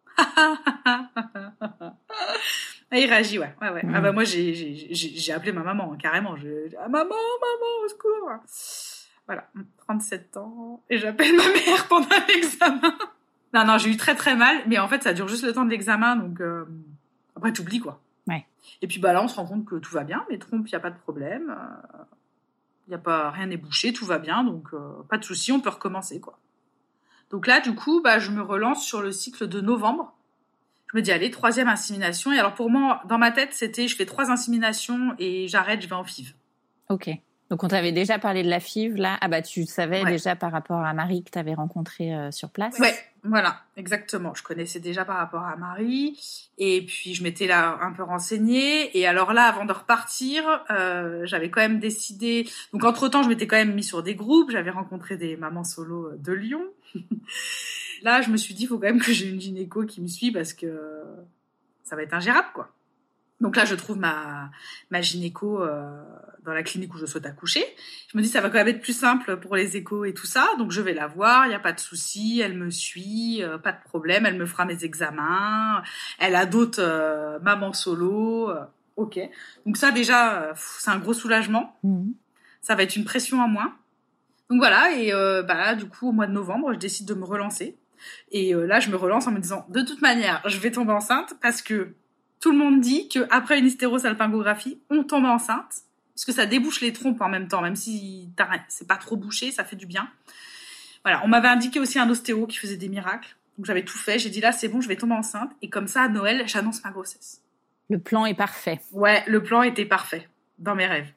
Il réagit, ouais. Ah moi j'ai appelé ma maman, carrément. Maman, au secours. Voilà, 37 ans, et j'appelle ma mère pendant l'examen. Non, j'ai eu très très mal, mais en fait ça dure juste le temps de l'examen, donc après t'oublies quoi. Ouais. Et puis là on se rend compte que tout va bien, mes trompes, il y a pas de problème, rien n'est bouché, tout va bien, donc pas de souci, on peut recommencer quoi. Donc là du coup je me relance sur le cycle de novembre. Je me dis, allez, 3e insémination. Et alors, pour moi, dans ma tête, c'était, je fais 3 inséminations et j'arrête, je vais en FIV. Ok. Donc, on t'avait déjà parlé de la FIV, là. Ah tu savais déjà par rapport à Marie que tu avais rencontrée sur place. Ouais, voilà, exactement. Je connaissais déjà par rapport à Marie. Et puis, je m'étais là un peu renseignée. Et alors là, avant de repartir, j'avais quand même décidé... Donc, entre-temps, je m'étais quand même mis sur des groupes. J'avais rencontré des mamans solo de Lyon. Là, je me suis dit, il faut quand même que j'ai une gynéco qui me suit parce que ça va être ingérable, quoi. Donc là, je trouve ma gynéco dans la clinique où je souhaite accoucher. Je me dis, ça va quand même être plus simple pour les échos et tout ça. Donc, je vais la voir, il n'y a pas de souci. Elle me suit, pas de problème. Elle me fera mes examens. Elle a d'autres mamans solo. Ok. Donc ça, déjà, c'est un gros soulagement. Mmh. Ça va être une pression en moins. Donc voilà, et du coup, au mois de novembre, je décide de me relancer. Et là, je me relance en me disant, de toute manière, je vais tomber enceinte parce que tout le monde dit qu'après une hystérosalpingographie, on tombe enceinte parce que ça débouche les trompes en même temps, même si c'est pas trop bouché, ça fait du bien. Voilà, on m'avait indiqué aussi un ostéo qui faisait des miracles. Donc j'avais tout fait, j'ai dit là, c'est bon, je vais tomber enceinte. Et comme ça, à Noël, j'annonce ma grossesse. Le plan est parfait. Ouais, le plan était parfait, dans mes rêves.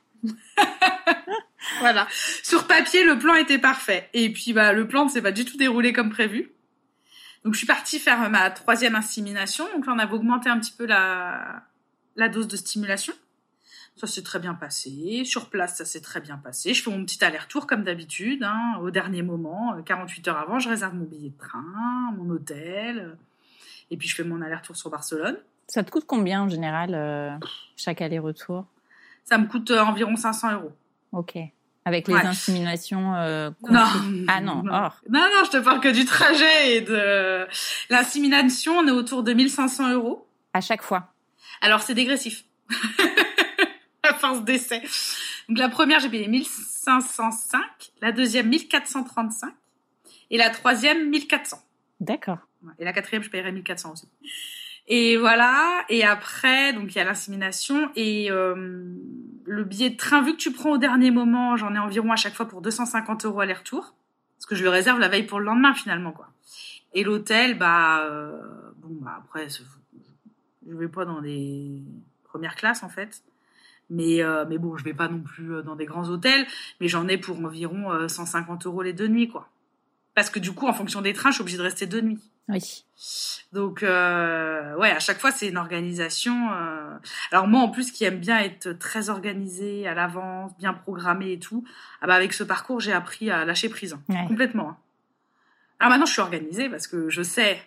Voilà. Sur papier, le plan était parfait. Et puis, le plan ne s'est pas du tout déroulé comme prévu. Donc, je suis partie faire ma 3e insémination. Donc là, on avait augmenté un petit peu la dose de stimulation. Ça s'est très bien passé. Sur place, ça s'est très bien passé. Je fais mon petit aller-retour comme d'habitude, hein, au dernier moment. 48 heures avant, je réserve mon billet de train, mon hôtel. Et puis, je fais mon aller-retour sur Barcelone. Ça te coûte combien en général, chaque aller-retour? Ça me coûte environ 500 €. Ok. Avec les inséminations Non. Ah non, hors. Non, je te parle que du trajet et de l'insémination. On est autour de 1 500 € à chaque fois. Alors, c'est dégressif. À force d'essai. Donc, la première, j'ai payé 1 505. La deuxième, 1 435. Et la troisième, 1 400. D'accord. Et la quatrième, je paierai 1 400 aussi. Et voilà. Et après, donc, il y a l'insémination. Et le billet de train, vu que tu prends au dernier moment, j'en ai environ à chaque fois pour 250 € aller-retour. Parce que je le réserve la veille pour le lendemain, finalement, quoi. Et l'hôtel, après, je vais pas dans les premières classes, en fait. Mais bon, je vais pas non plus dans des grands hôtels. Mais j'en ai pour environ 150 € les 2 nuits, quoi. Parce que du coup, en fonction des trains, je suis obligée de rester 2 nuits. Oui. Donc, à chaque fois, c'est une organisation. Alors moi, en plus, qui aime bien être très organisée à l'avance, bien programmée et tout, avec ce parcours, j'ai appris à lâcher prise, complètement. Hein. Alors maintenant, je suis organisée parce que je sais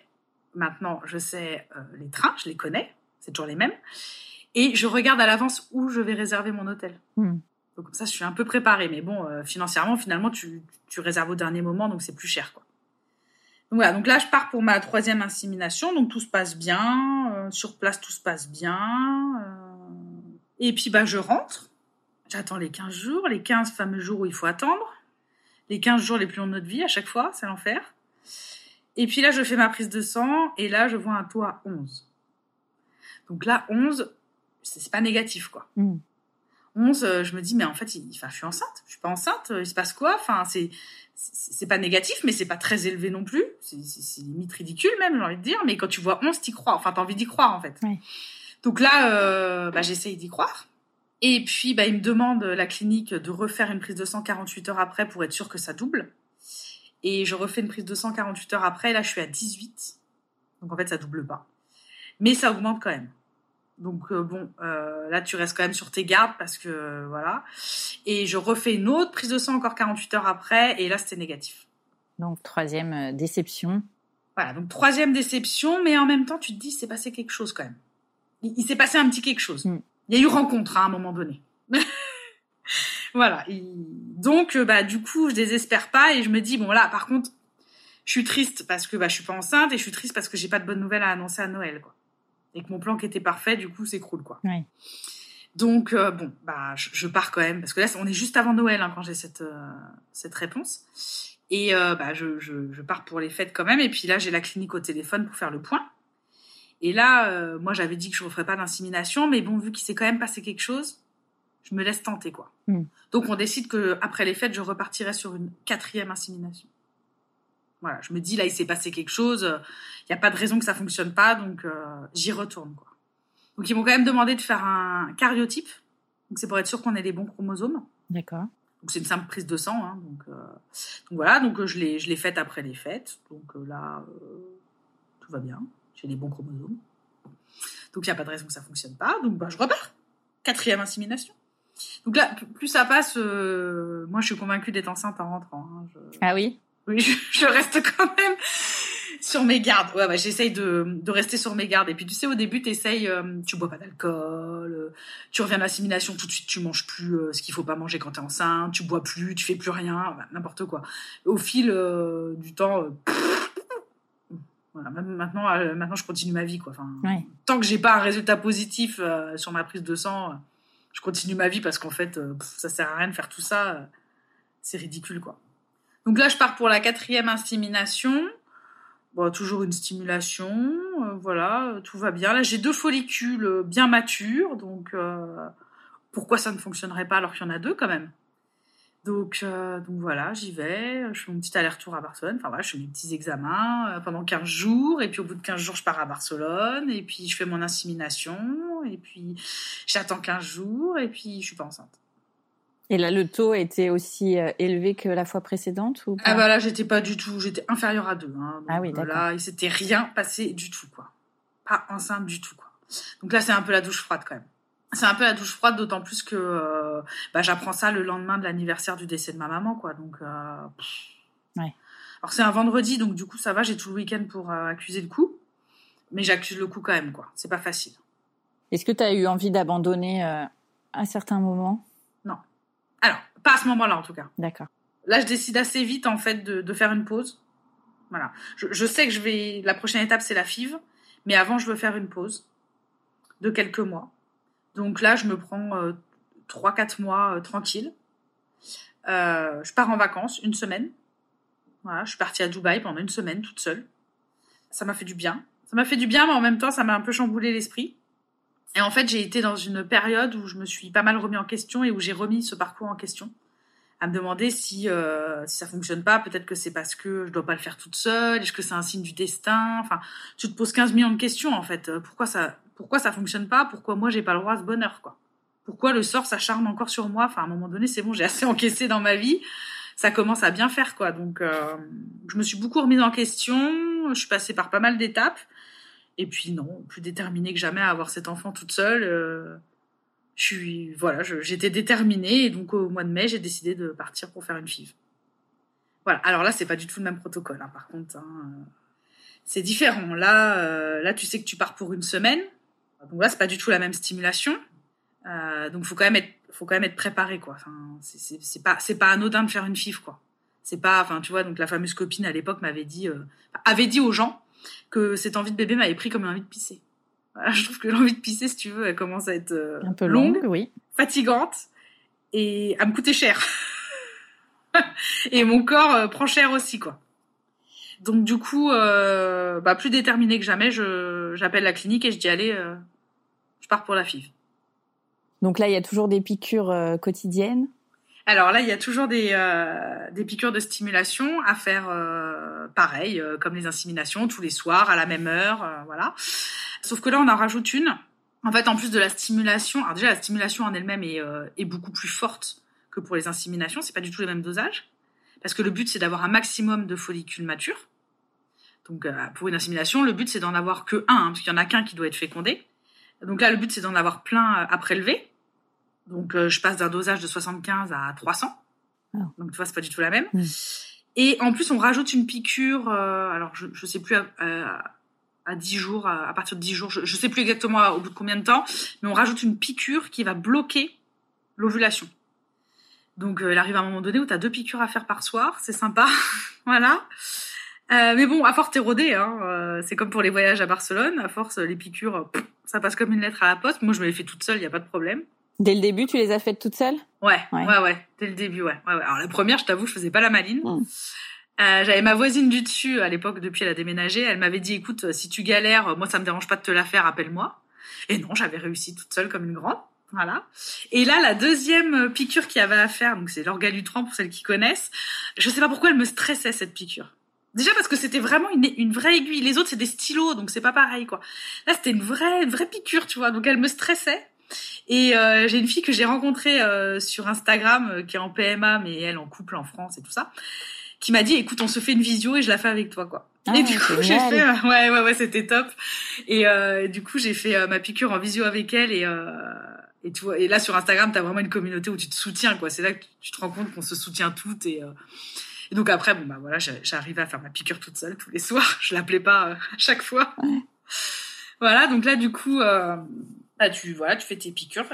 les trains, je les connais, c'est toujours les mêmes. Et je regarde à l'avance où je vais réserver mon hôtel. Donc comme ça, je suis un peu préparée. Mais bon, financièrement, finalement, tu réserves au dernier moment, donc c'est plus cher, quoi. Donc voilà, donc là, je pars pour ma 3e insémination. Donc tout se passe bien. Sur place, tout se passe bien. Et puis, je rentre. J'attends les 15 jours, les 15 fameux jours où il faut attendre. Les 15 jours les plus longs de notre vie, à chaque fois, c'est l'enfer. Et puis là, je fais ma prise de sang. Et là, je vois un taux à 11. Donc là, 11... c'est pas négatif, quoi. 11, je me dis, mais en fait, je suis enceinte. Je suis pas enceinte. Il se passe quoi? Enfin, c'est pas négatif, mais c'est pas très élevé non plus. C'est limite ridicule, même, j'ai envie de dire. Mais quand tu vois 11, t'y crois. Enfin, t'as envie d'y croire, en fait. Oui. Donc là, j'essaye d'y croire. Et puis, il me demande, la clinique, de refaire une prise de sang 48 heures après pour être sûr que ça double. Et je refais une prise de sang 48 heures après. Et là, je suis à 18. Donc, en fait, ça double pas. Mais ça augmente quand même. Donc là tu restes quand même sur tes gardes parce que voilà. Et je refais une autre prise de sang encore 48 heures après et là c'était négatif. Donc 3e déception. Voilà, donc 3e déception, mais en même temps tu te dis il s'est passé quelque chose quand même. Il s'est passé un petit quelque chose. Il y a eu rencontre à un moment donné. Voilà. Donc du coup je désespère pas et je me dis bon là par contre je suis triste parce que je suis pas enceinte et je suis triste parce que j'ai pas de bonnes nouvelles à annoncer à Noël, quoi. Et que mon plan qui était parfait, du coup, s'écroule, quoi. Oui. Donc, je pars quand même. Parce que là, on est juste avant Noël quand j'ai cette réponse. Et je pars pour les fêtes quand même. Et puis là, j'ai la clinique au téléphone pour faire le point. Et là, moi, j'avais dit que je ne referais pas d'insémination. Mais bon, vu qu'il s'est quand même passé quelque chose, je me laisse tenter, quoi. Donc, on décide qu'après les fêtes, je repartirai sur une 4e insémination. Voilà, je me dis, là, il s'est passé quelque chose. Il n'y a pas de raison que ça ne fonctionne pas. Donc, j'y retourne, quoi. Donc, ils m'ont quand même demandé de faire un cariotype. Donc, c'est pour être sûr qu'on ait les bons chromosomes. D'accord. Donc, c'est une simple prise de sang. Hein, donc voilà, donc je l'ai faite après les fêtes. Donc là, tout va bien. J'ai les bons chromosomes. Donc, il n'y a pas de raison que ça ne fonctionne pas. Donc, je repars. 4e insémination. Donc là, plus ça passe, moi, je suis convaincue d'être enceinte en rentrant. Hein, Ah oui? Oui, je reste quand même sur mes gardes. Ouais, j'essaye de rester sur mes gardes. Et puis, tu sais, au début, tu bois pas d'alcool, tu reviens à l'assimilation, tout de suite, tu manges plus ce qu'il faut pas manger quand t'es enceinte, tu bois plus, tu fais plus rien, n'importe quoi. Au fil du temps, voilà, maintenant, je continue ma vie, quoi. Enfin, tant que j'ai pas un résultat positif sur ma prise de sang, je continue ma vie parce qu'en fait, ça sert à rien de faire tout ça. C'est ridicule, quoi. Donc là, je pars pour la 4e insémination. Bon, toujours une stimulation. Voilà, tout va bien. Là, j'ai 2 follicules bien matures. Donc, pourquoi ça ne fonctionnerait pas alors qu'il y en a 2 quand même? Donc voilà, j'y vais. Je fais mon petit aller-retour à Barcelone. Enfin voilà, je fais mes petits examens pendant 15 jours. Et puis au bout de 15 jours, je pars à Barcelone. Et puis je fais mon insémination. Et puis j'attends 15 jours. Et puis je suis pas enceinte. Et là, le taux était aussi élevé que la fois précédente ou pas? Ah là, j'étais pas du tout. J'étais inférieure à 2. Hein. Donc, oui, d'accord. Là, il s'était rien passé du tout, quoi. Pas enceinte du tout, quoi. Donc là, c'est un peu la douche froide quand même. c'est un peu la douche froide, d'autant plus que j'apprends ça le lendemain de l'anniversaire du décès de ma maman, quoi. Donc, Ouais. Alors c'est un vendredi, donc du coup ça va, j'ai tout le week-end pour accuser le coup, mais j'accuse le coup quand même, quoi. C'est pas facile. Est-ce que tu as eu envie d'abandonner à certains moments ? Non. Alors, pas à ce moment-là en tout cas. D'accord. Là, je décide assez vite en fait de faire une pause. Voilà. Je sais que la prochaine étape c'est la FIV, mais avant je veux faire une pause de quelques mois. Donc là, je me prends 3-4 mois tranquille. Je pars en vacances, une semaine. Voilà, je suis partie à Dubaï pendant une semaine, toute seule. Ça m'a fait du bien. Ça m'a fait du bien, mais en même temps, ça m'a un peu chamboulé l'esprit. Et en fait, j'ai été dans une période où je me suis pas mal remis en question et où j'ai remis ce parcours en question. À me demander si ça fonctionne pas, peut-être que c'est parce que je dois pas le faire toute seule, est-ce que c'est un signe du destin ? Enfin, tu te poses 15 millions de questions, en fait. Pourquoi ça fonctionne pas ? Pourquoi moi, j'ai pas le droit à ce bonheur, quoi ? Pourquoi le sort s'acharne encore sur moi ? Enfin, à un moment donné, c'est bon, j'ai assez encaissé dans ma vie. Ça commence à bien faire, quoi. Donc, je me suis beaucoup remise en question. Je suis passée par pas mal d'étapes. Et puis, non, plus déterminée que jamais à avoir cet enfant toute seule. J'étais déterminée. Et donc, au mois de mai, j'ai décidé de partir pour faire une FIV. Voilà. Alors là, c'est pas du tout le même protocole, hein, par contre. C'est différent. Là, tu sais que tu pars pour une semaine. Donc là, c'est pas du tout la même stimulation. Donc faut quand même être préparé, quoi. Enfin, c'est pas anodin de faire une FIV, quoi. C'est pas, enfin, tu vois, donc la fameuse copine à l'époque avait dit aux gens que cette envie de bébé m'avait pris comme une envie de pisser. Voilà, je trouve que l'envie de pisser, si tu veux, elle commence à être un peu longue, oui, fatigante et à me coûter cher. Et mon corps prend cher aussi, quoi. Donc du coup, plus déterminée que jamais, j'appelle la clinique et je dis allez, je pars pour la FIV. Donc là, il y a toujours des piqûres quotidiennes ? Alors là, il y a toujours des piqûres de stimulation à faire pareil, comme les inséminations, tous les soirs, à la même heure, voilà. Sauf que là, on en rajoute une. En fait, en plus de la stimulation, alors déjà, la stimulation en elle-même est beaucoup plus forte que pour les inséminations. C'est pas du tout les mêmes dosages. Parce que le but, c'est d'avoir un maximum de follicules matures. Donc, pour une insémination, le but, c'est d'en avoir que un, parce qu'il y en a qu'un qui doit être fécondé. Donc là, le but, c'est d'en avoir plein à prélever. Donc, je passe d'un dosage de 75 à 300. Oh. Donc, tu vois, c'est pas du tout la même. Et en plus, on rajoute une piqûre, alors je sais plus, à 10 jours, à partir de 10 jours, je sais plus exactement au bout de combien de temps, mais on rajoute une piqûre qui va bloquer l'ovulation. Donc, il arrive à un moment donné où tu as 2 piqûres à faire par soir. C'est sympa. Voilà. Mais bon, à force t'es rodé, hein. C'est comme pour les voyages à Barcelone. À force, les piqûres, ça passe comme une lettre à la poste. Moi, je me les fais toute seule, il n'y a pas de problème. Dès le début, tu les as faites toute seule ? Ouais. Dès le début, ouais. Alors, la première, je t'avoue, je faisais pas la maline. J'avais ma voisine du dessus, à l'époque, depuis elle a déménagé. Elle m'avait dit, écoute, si tu galères, moi, ça me dérange pas de te la faire, appelle-moi. Et non, j'avais réussi toute seule comme une grande. Voilà. Et là, la deuxième piqûre qu'il y avait à faire, donc c'est l'orgalutran pour celles qui connaissent. Je sais pas pourquoi elle me stressait, cette piqûre. Déjà parce que c'était vraiment une vraie aiguille. Les autres, c'est des stylos, donc c'est pas pareil, quoi. Là, c'était une vraie piqûre, tu vois. Donc elle me stressait. Et j'ai une fille que j'ai rencontrée sur Instagram, qui est en PMA, mais elle en couple en France et tout ça, qui m'a dit, écoute, on se fait une visio et je la fais avec toi, quoi. Et du coup, j'ai fait, ouais, c'était top. Et du coup, j'ai fait ma piqûre en visio avec elle et tu vois, et là sur Instagram, t'as vraiment une communauté où tu te soutiens, quoi. C'est là que tu te rends compte qu'on se soutient toutes et donc après, voilà, j'arrivais à faire ma piqûre toute seule tous les soirs. Je l'appelais pas à chaque fois. Ouais. Voilà, donc là du coup, tu fais tes piqûres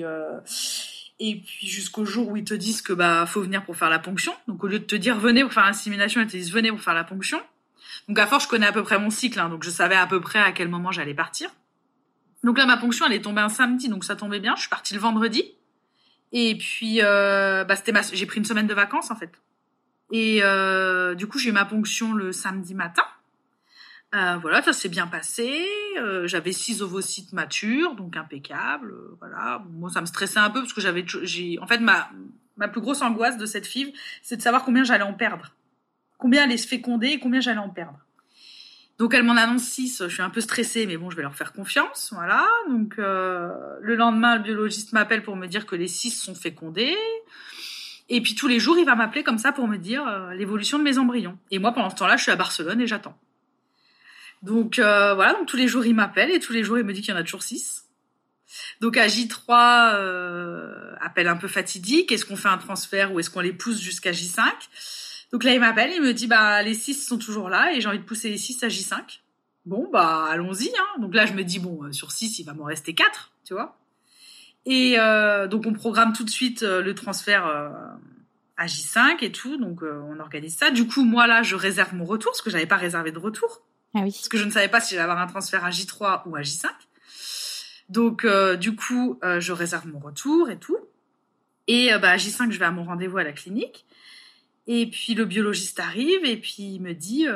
et puis jusqu'au jour où ils te disent que faut venir pour faire la ponction. Donc au lieu de te dire venez pour faire l'insémination, ils te disent venez pour faire la ponction. Donc à force, je connais à peu près mon cycle, hein, donc je savais à peu près à quel moment j'allais partir. Donc là, ma ponction, elle est tombée un samedi, donc ça tombait bien. Je suis partie le vendredi. Et puis, j'ai pris une semaine de vacances, en fait. Et du coup, j'ai eu ma ponction le samedi matin. Voilà, ça s'est bien passé. J'avais 6 ovocytes matures, donc impeccable. Voilà. Moi, ça me stressait un peu parce que en fait, ma plus grosse angoisse de cette FIV, c'est de savoir combien j'allais en perdre. Combien allait se féconder et combien j'allais en perdre. Donc, elle m'en annonce 6. Je suis un peu stressée, mais bon, je vais leur faire confiance. Voilà. Donc, le lendemain, le biologiste m'appelle pour me dire que les 6 sont fécondés. Et puis, tous les jours, il va m'appeler comme ça pour me dire l'évolution de mes embryons. Et moi, pendant ce temps-là, je suis à Barcelone et j'attends. Donc, voilà. Donc, tous les jours, il m'appelle et tous les jours, il me dit qu'il y en a toujours 6. Donc à J3, appel un peu fatidique, est-ce qu'on fait un transfert ou est-ce qu'on les pousse jusqu'à J5 ? Donc là, il m'appelle, il me dit, les 6 sont toujours là et j'ai envie de pousser les 6 à J5. Bon, allons-y, hein. Donc là, je me dis, sur 6, il va m'en rester 4, tu vois. Et donc, on programme tout de suite le transfert à J5 et tout. Donc, on organise ça. Du coup, moi, là, je réserve mon retour parce que j'avais pas réservé de retour. Ah oui. Parce que je ne savais pas si j'allais avoir un transfert à J3 ou à J5. Donc, du coup, je réserve mon retour et tout. Et à J5, je vais à mon rendez-vous à la clinique. Et puis, le biologiste arrive et puis il me dit,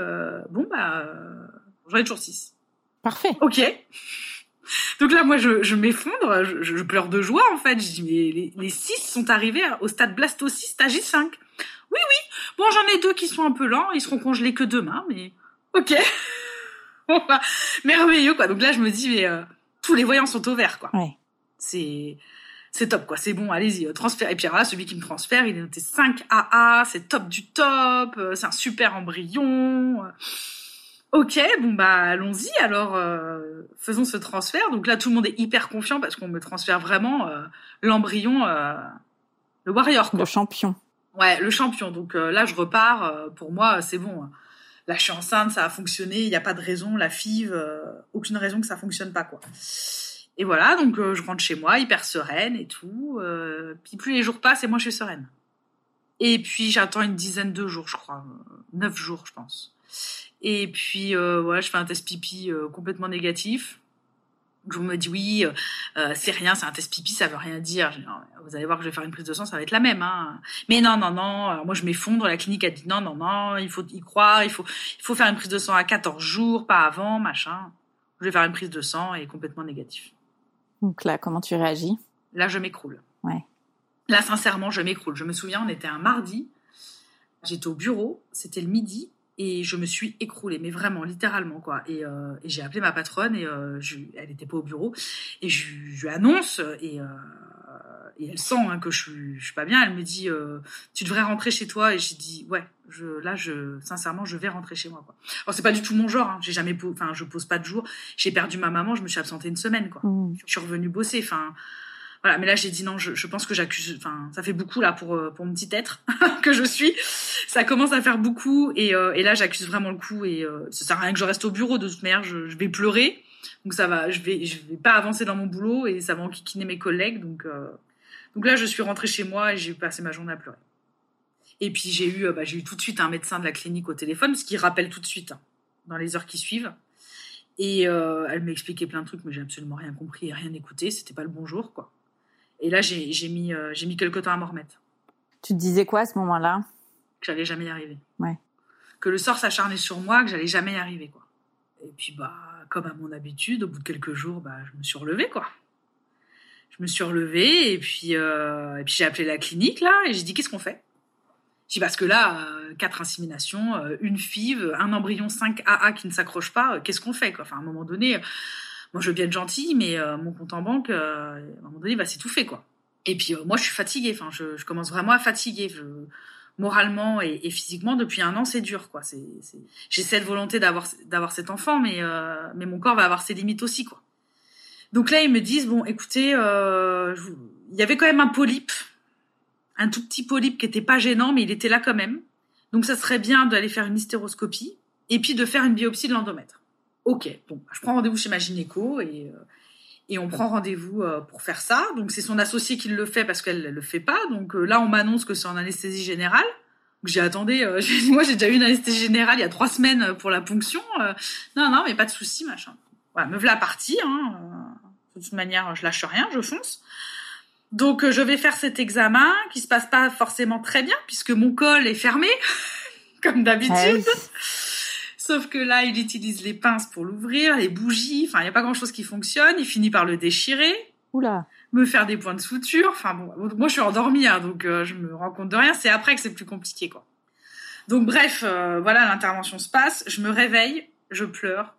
j'en ai toujours 6. Parfait. Ok. Donc là, moi, je m'effondre, je pleure de joie, en fait. Je dis, mais les 6 sont arrivés au stade blastocyste à J5. Oui. Bon, j'en ai 2 qui sont un peu lents, ils seront congelés que demain, mais ok. Bon, merveilleux, quoi. Donc là, je me dis, mais tous les voyants sont au vert, quoi. Ouais. C'est top, quoi. C'est bon, allez-y, transfert. Et puis alors là, celui qui me transfère, il est noté 5 AA, c'est top du top, c'est un super embryon. Ok, allons-y, alors faisons ce transfert. Donc là, tout le monde est hyper confiant parce qu'on me transfère vraiment l'embryon, le warrior, quoi. Le champion. Ouais, le champion. Donc là, je repars. Pour moi, c'est bon. Là, je suis enceinte, ça a fonctionné. Il n'y a pas de raison, la FIV, aucune raison que ça fonctionne pas, quoi. Et voilà, donc je rentre chez moi, hyper sereine et tout. Puis plus les jours passent et moi, je suis sereine. Et puis, j'attends une dizaine de jours, je crois. 9 jours, je pense. Et puis, je fais un test pipi complètement négatif. Je me dis, oui, c'est rien, c'est un test pipi, ça veut rien dire. Je dis, non, vous allez voir que je vais faire une prise de sang, ça va être la même. Hein. Mais non. Alors, moi, je m'effondre. La clinique a dit, non, il faut y croire. Il faut faire une prise de sang à 14 jours, pas avant, machin. Je vais faire une prise de sang et complètement négatif. Donc là, comment tu réagis ? Là, je m'écroule. Ouais. Là, sincèrement, je m'écroule. Je me souviens, on était un mardi. J'étais au bureau, c'était le midi. Et je me suis écroulée, mais vraiment, littéralement, quoi. Et j'ai appelé ma patronne et elle était pas au bureau. Et je lui annonce et elle sent que je suis pas bien. Elle me dit, tu devrais rentrer chez toi. Et j'ai dit, ouais, sincèrement, je vais rentrer chez moi, quoi. Alors c'est pas du tout mon genre. Hein. Je pose pas de jour. J'ai perdu ma maman, je me suis absentée une semaine, quoi. Je suis revenue bosser. Voilà, mais là j'ai dit non, je pense que j'accuse, ça fait beaucoup là pour mon petit être que je suis. Ça commence à faire beaucoup et là j'accuse vraiment le coup et ça sert à rien que je reste au bureau, de toute manière je vais pleurer. Donc ça va, je vais pas avancer dans mon boulot et ça va enquiquiner mes collègues donc là je suis rentrée chez moi et j'ai passé ma journée à pleurer. Et puis j'ai eu tout de suite un médecin de la clinique au téléphone, ce qui rappelle tout de suite dans les heures qui suivent. Et elle m'a expliqué plein de trucs mais j'ai absolument rien compris et rien écouté, c'était pas le bon jour, quoi. Et là, j'ai mis quelque temps à m'en remettre. Tu te disais quoi à ce moment-là ? Que j'allais jamais y arriver. Ouais. Que le sort s'acharnait sur moi, que j'allais jamais y arriver, quoi. Et puis, comme à mon habitude, au bout de quelques jours, je me suis relevée, quoi. Je me suis relevée et puis j'ai appelé la clinique, là, et j'ai dit, qu'est-ce qu'on fait ? J'ai dit, parce que là, 4 inséminations, une FIV, un embryon 5 AA qui ne s'accroche pas, qu'est-ce qu'on fait, quoi ? Enfin, à un moment donné... Moi, je veux bien être gentille, mais mon compte en banque, à un moment donné, va s'étouffer, quoi. Et puis, moi, je suis fatiguée. Enfin, je commence vraiment à fatiguer. Moralement et physiquement, depuis 1 an, c'est dur, quoi. J'ai cette volonté d'avoir cet enfant, mais mon corps va avoir ses limites aussi, quoi. Donc là, ils me disent, bon, écoutez, il y avait quand même un polype, un tout petit polype qui était pas gênant, mais il était là quand même. Donc, ça serait bien d'aller faire une hystéroscopie et puis de faire une biopsie de l'endomètre. Ok, bon, je prends rendez-vous chez ma gynéco et on prend rendez-vous pour faire ça. Donc, c'est son associé qui le fait parce qu'elle le fait pas. Donc, là, on m'annonce que c'est en anesthésie générale. Donc, moi, j'ai déjà eu une anesthésie générale il y a 3 semaines pour la ponction. Non, mais pas de souci, machin. Voilà, me voilà partie. De toute manière, je lâche rien, je fonce. Donc, je vais faire cet examen qui se passe pas forcément très bien puisque mon col est fermé, comme d'habitude. Ouais. Sauf que là, il utilise les pinces pour l'ouvrir, les bougies. Enfin, il n'y a pas grand-chose qui fonctionne. Il finit par le déchirer. Oula. Me faire des points de suture. Enfin, bon, moi, je suis endormie, donc je me rends compte de rien. C'est après que c'est plus compliqué, quoi. Donc, bref, voilà, l'intervention se passe. Je me réveille, je pleure.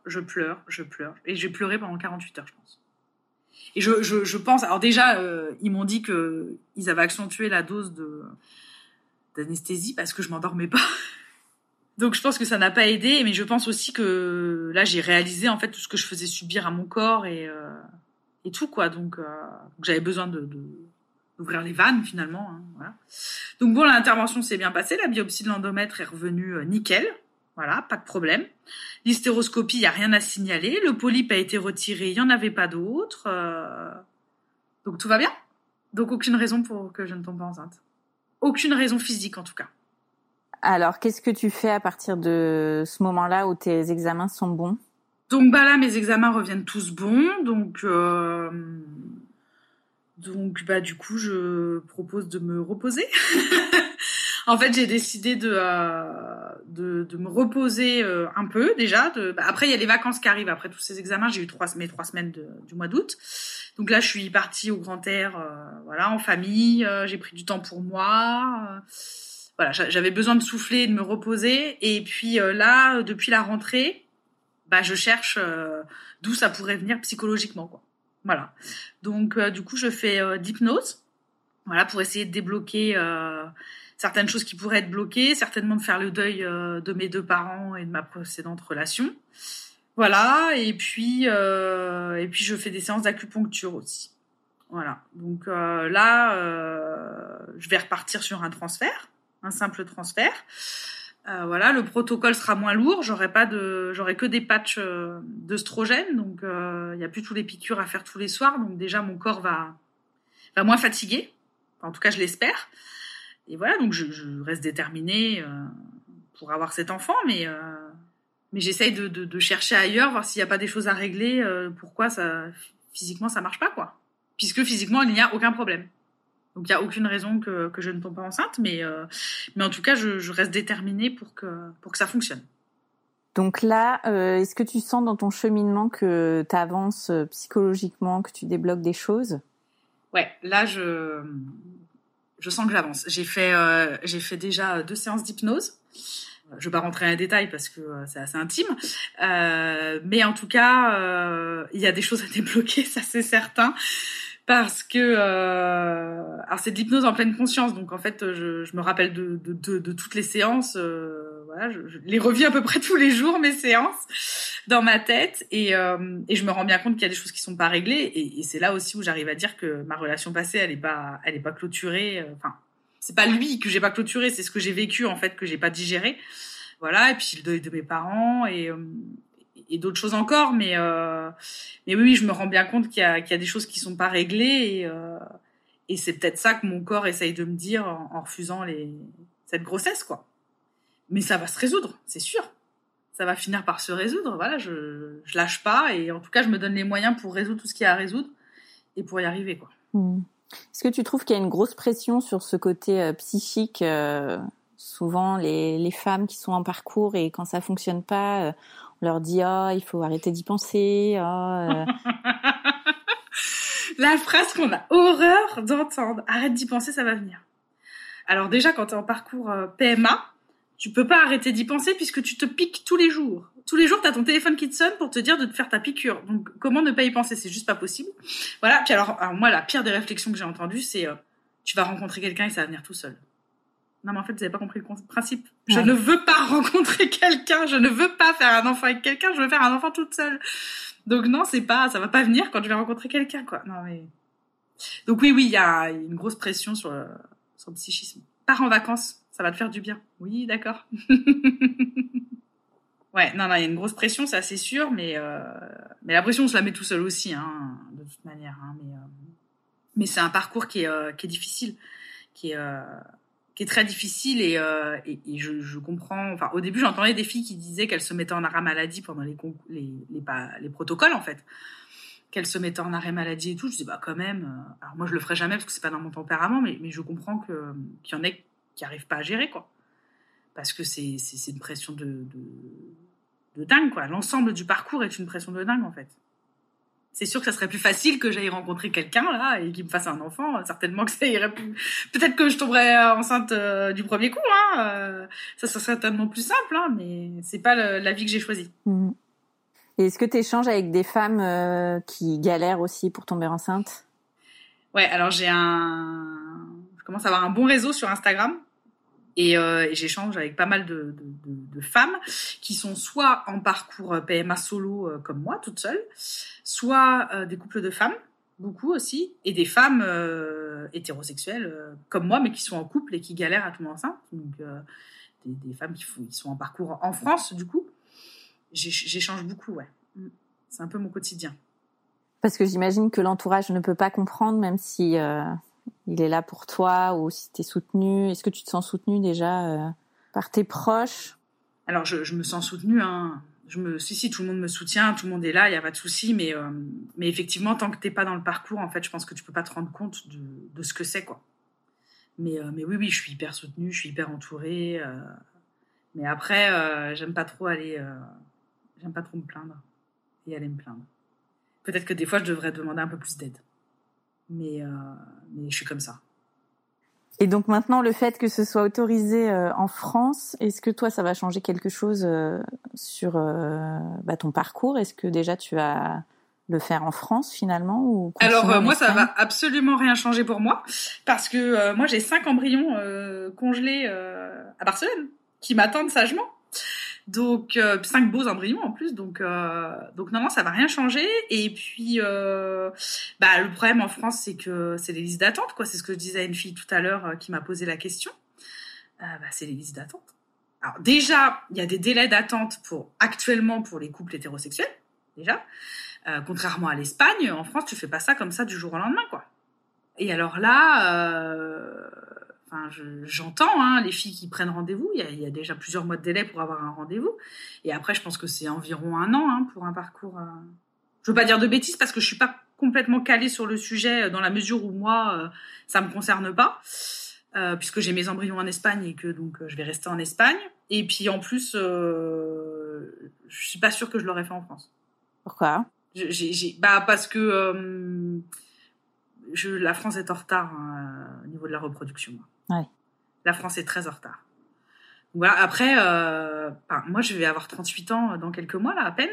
Et j'ai pleuré pendant 48 heures, je pense. Et je pense... Alors déjà, ils m'ont dit qu'ils avaient accentué la dose d'anesthésie parce que je m'endormais pas. Donc, je pense que ça n'a pas aidé, mais je pense aussi que là, j'ai réalisé, en fait, tout ce que je faisais subir à mon corps et et tout, quoi. Donc j'avais besoin d'ouvrir les vannes, finalement. Hein, voilà. Donc bon, l'intervention s'est bien passée. La biopsie de l'endomètre est revenue nickel. Voilà, pas de problème. L'hystéroscopie, il n'y a rien à signaler. Le polype a été retiré, il n'y en avait pas d'autre. Donc tout va bien. Donc aucune raison pour que je ne tombe pas enceinte. Aucune raison physique, en tout cas. Alors, qu'est-ce que tu fais à partir de ce moment-là où tes examens sont bons ? Donc là, mes examens reviennent tous bons. Donc du coup, je propose de me reposer. En fait, j'ai décidé de me reposer un peu déjà. Après, il y a les vacances qui arrivent. Après tous ces examens, j'ai eu mes 3 semaines du mois d'août. Donc là, je suis partie au grand air, voilà, en famille. J'ai pris du temps pour moi. Voilà, j'avais besoin de souffler et de me reposer. Et puis là, depuis la rentrée, je cherche d'où ça pourrait venir psychologiquement, quoi. Voilà. Donc du coup, je fais d'hypnose, voilà, pour essayer de débloquer certaines choses qui pourraient être bloquées, certainement de faire le deuil de mes 2 parents et de ma précédente relation. Voilà, et puis je fais des séances d'acupuncture aussi. Voilà. Donc là, je vais repartir sur un transfert, un simple transfert. Voilà, le protocole sera moins lourd, j'aurai que des patchs d'œstrogène, donc il n'y a plus tous les piqûres à faire tous les soirs, donc déjà mon corps va moins fatiguer, en tout cas je l'espère. Et voilà, donc je reste déterminée pour avoir cet enfant, mais j'essaye de chercher ailleurs, voir s'il n'y a pas des choses à régler, pourquoi physiquement ça marche pas, quoi. Puisque physiquement il n'y a aucun problème. Donc il n'y a aucune raison que je ne tombe pas enceinte, mais en tout cas je reste déterminée pour que ça fonctionne. Donc là, est-ce que tu sens dans ton cheminement que tu avances psychologiquement, que tu débloques des choses ? Ouais, là je sens que j'avance. J'ai fait déjà 2 séances d'hypnose. Je vais pas rentrer dans les détails parce que c'est assez intime, mais en tout cas, il y a des choses à débloquer, ça c'est certain. Parce que alors c'est de l'hypnose en pleine conscience, donc en fait je me rappelle de toutes les séances, voilà, je les revis à peu près tous les jours, mes séances dans ma tête, et je me rends bien compte qu'il y a des choses qui sont pas réglées, et c'est là aussi où j'arrive à dire que ma relation passée elle est pas clôturée. Enfin, c'est pas lui que j'ai pas clôturé, c'est ce que j'ai vécu en fait que j'ai pas digéré. Voilà, et puis le deuil de mes parents et d'autres choses encore, mais oui, je me rends bien compte qu'il y a des choses qui sont pas réglées, et c'est peut-être ça que mon corps essaye de me dire en refusant cette grossesse, quoi. Mais ça va se résoudre, c'est sûr. Ça va finir par se résoudre. Voilà, je lâche pas, et en tout cas, je me donne les moyens pour résoudre tout ce qu'il y a à résoudre et pour y arriver, quoi. Est-ce que tu trouves qu'il y a une grosse pression sur ce côté psychique souvent, les femmes qui sont en parcours et quand ça fonctionne pas, on leur dit il faut arrêter d'y penser. La phrase qu'on a horreur d'entendre, arrête d'y penser, ça va venir. Alors déjà, quand tu es en parcours PMA, tu peux pas arrêter d'y penser puisque tu te piques tous les jours. Tous les jours, tu as ton téléphone qui te sonne pour te dire de te faire ta piqûre. Donc, comment ne pas y penser ? C'est juste pas possible. Voilà. Puis alors moi, la pire des réflexions que j'ai entendues, c'est tu vas rencontrer quelqu'un et ça va venir tout seul. Non, mais en fait, vous avez pas compris le principe. Ouais. Je ne veux pas rencontrer quelqu'un. Je ne veux pas faire un enfant avec quelqu'un. Je veux faire un enfant toute seule. Donc non, ça va pas venir quand je vais rencontrer quelqu'un, quoi. Non, mais... Donc oui, il y a une grosse pression sur le psychisme. Pars en vacances, ça va te faire du bien. Oui, d'accord. Ouais, non, il y a une grosse pression, ça c'est sûr, mais la pression, on se la met tout seul aussi, hein, de toute manière. Hein, mais c'est un parcours qui est difficile, qui est très difficile, et je comprends. Enfin, au début, j'entendais des filles qui disaient qu'elles se mettaient en arrêt maladie pendant les protocoles, en fait, qu'elles se mettaient en arrêt maladie et tout. Je dis quand même. Alors moi, je le ferai jamais parce que c'est pas dans mon tempérament, mais je comprends qu'il y en ait qui arrivent pas à gérer, quoi, parce que c'est une pression de dingue, quoi. L'ensemble du parcours est une pression de dingue, en fait. C'est sûr que ça serait plus facile que j'aille rencontrer quelqu'un, là, et qu'il me fasse un enfant. Certainement que ça irait plus... Peut-être que je tomberais enceinte du premier coup, hein. Ça serait certainement plus simple, hein, mais c'est pas la vie que j'ai choisie. Et est-ce que tu échanges avec des femmes qui galèrent aussi pour tomber enceinte ? Ouais, alors je commence à avoir un bon réseau sur Instagram. Et j'échange avec pas mal de femmes qui sont soit en parcours PMA solo comme moi, toute seule, soit des couples de femmes beaucoup aussi, et des femmes hétérosexuelles comme moi, mais qui sont en couple et qui galèrent à tomber enceinte. Donc, des femmes qui sont en parcours en France, du coup. J'échange beaucoup, ouais. C'est un peu mon quotidien. Parce que j'imagine que l'entourage ne peut pas comprendre, même si il est là pour toi ou si tu es soutenue. Est-ce que tu te sens soutenue déjà par tes proches? Alors, je me sens soutenue, hein. Si, tout le monde me soutient, tout le monde est là, il n'y a pas de souci, mais effectivement, tant que tu n'es pas dans le parcours, en fait, je pense que tu ne peux pas te rendre compte de ce que c'est, quoi. Mais oui, je suis hyper soutenue, je suis hyper entourée. Mais après, j'aime pas trop me plaindre et aller me plaindre. Peut-être que des fois, je devrais demander un peu plus d'aide. Mais je suis comme ça. Et donc maintenant, le fait que ce soit autorisé en France, est-ce que toi, ça va changer quelque chose sur ton parcours? Est-ce que déjà tu vas le faire en France finalement ou Alors moi, ça va absolument rien changer pour moi parce que moi, j'ai 5 embryons congelés à Barcelone qui m'attendent sagement. Donc 5 beaux embryons en plus, donc non, ça va rien changer. Et puis le problème en France, c'est que c'est les listes d'attente, quoi. C'est ce que je disais à une fille tout à l'heure qui m'a posé la question. C'est les listes d'attente. Alors déjà, il y a des délais d'attente actuellement pour les couples hétérosexuels, déjà. Contrairement à l'Espagne, en France, tu fais pas ça comme ça du jour au lendemain, quoi. Et alors là. J'entends les filles qui prennent rendez-vous. Il y a déjà plusieurs mois de délai pour avoir un rendez-vous. Et après, je pense que c'est environ 1 an pour un parcours. Je veux pas dire de bêtises parce que je suis pas complètement calée sur le sujet dans la mesure où moi, ça me concerne pas, puisque j'ai mes embryons en Espagne et que donc je vais rester en Espagne. Et puis en plus, je suis pas sûre que je l'aurais fait en France. Pourquoi ? Parce que la France est en retard au niveau de la reproduction. Ouais. La France est très en retard. Voilà. Après, moi, je vais avoir 38 ans dans quelques mois, là, à peine.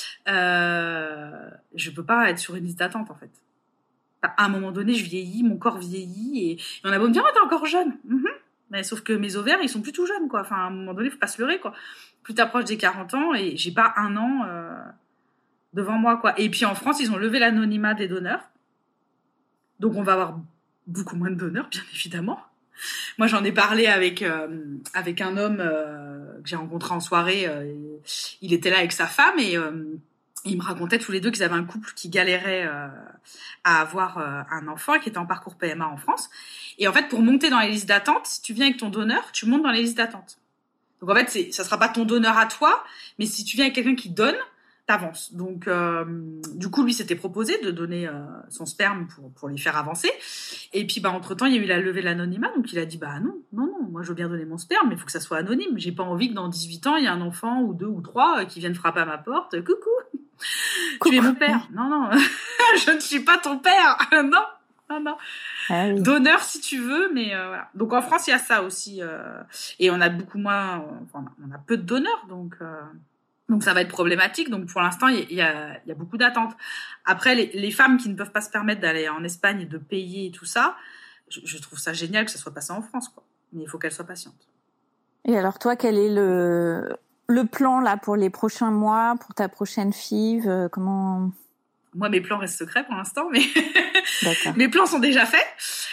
Je peux pas être sur une liste d'attente, en fait. À un moment donné, je vieillis, mon corps vieillit, et on a beau me dire, t'es encore jeune. Mais sauf que mes ovaires, ils sont plus tout jeunes, quoi. Enfin, à un moment donné, faut pas se leurrer, quoi. Plus t'approches des 40 ans, et j'ai pas 1 an devant moi, quoi. Et puis en France, ils ont levé l'anonymat des donneurs. Donc, on va avoir beaucoup moins de donneurs, bien évidemment. Moi, j'en ai parlé avec un homme que j'ai rencontré en soirée. Il était là avec sa femme et ils me racontaient tous les deux qu'ils avaient un couple qui galérait à avoir un enfant, qui était en parcours PMA en France. Et en fait, pour monter dans les listes d'attente, si tu viens avec ton donneur, tu montes dans les listes d'attente. Donc, en fait, ça sera pas ton donneur à toi, mais si tu viens avec quelqu'un qui donne, t'avances. Donc, du coup, lui s'était proposé de donner son sperme pour les faire avancer. Et puis, entre-temps, il y a eu la levée de l'anonymat. Donc, il a dit, non, moi, je veux bien donner mon sperme, mais il faut que ça soit anonyme. J'ai pas envie que dans 18 ans, il y ait un enfant ou 2 ou 3 qui viennent frapper à ma porte. Coucou. Tu es mon père. Non, je ne suis pas ton père. Non. Ah oui. Donneur si tu veux, mais voilà. Donc, en France, il y a ça aussi. Et on a beaucoup moins... on a peu de donneurs, donc ça va être problématique. Donc pour l'instant, il y a beaucoup d'attentes. Après, les femmes qui ne peuvent pas se permettre d'aller en Espagne et de payer et tout ça, je trouve ça génial que ça soit passé en France, quoi. Mais il faut qu'elles soient patientes. Et alors toi, quel est le plan là pour les prochains mois, pour ta prochaine FIV? Comment... Moi, mes plans restent secrets pour l'instant, mais D'accord. mes plans sont déjà faits.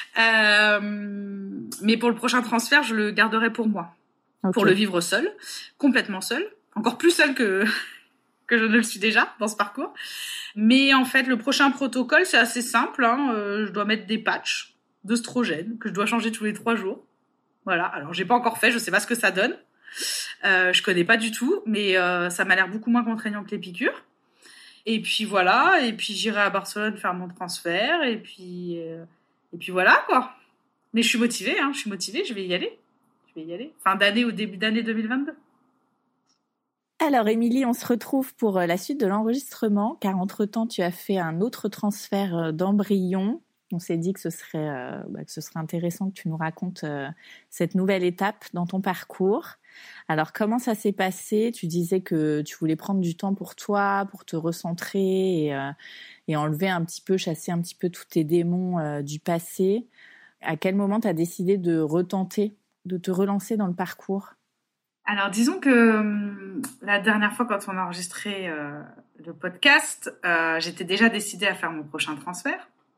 Mais pour le prochain transfert, je le garderai pour moi. Okay. Pour le vivre seul, complètement seul. Encore plus seule que je ne le suis déjà dans ce parcours. Mais en fait, le prochain protocole, c'est assez simple. Je dois mettre des patchs d'œstrogène que je dois changer tous les 3 jours. Voilà. Alors, j'ai pas encore fait. Je sais pas ce que ça donne. Je connais pas du tout. Mais ça m'a l'air beaucoup moins contraignant que les piqûres. Et puis voilà. Et puis, j'irai à Barcelone faire mon transfert. Et puis voilà, quoi. Mais je suis motivée. Je vais y aller. Fin d'année ou début d'année 2022. Alors, Émilie, on se retrouve pour la suite de l'enregistrement, car entre-temps, tu as fait un autre transfert d'embryon. On s'est dit que ce serait intéressant que tu nous racontes cette nouvelle étape dans ton parcours. Alors, comment ça s'est passé ? Tu disais que tu voulais prendre du temps pour toi, pour te recentrer et enlever un petit peu, chasser un petit peu tous tes démons du passé. À quel moment tu as décidé de retenter, de te relancer dans le parcours ? Alors, disons que la dernière fois, quand on a enregistré le podcast, j'étais déjà décidée à faire mon prochain transfert.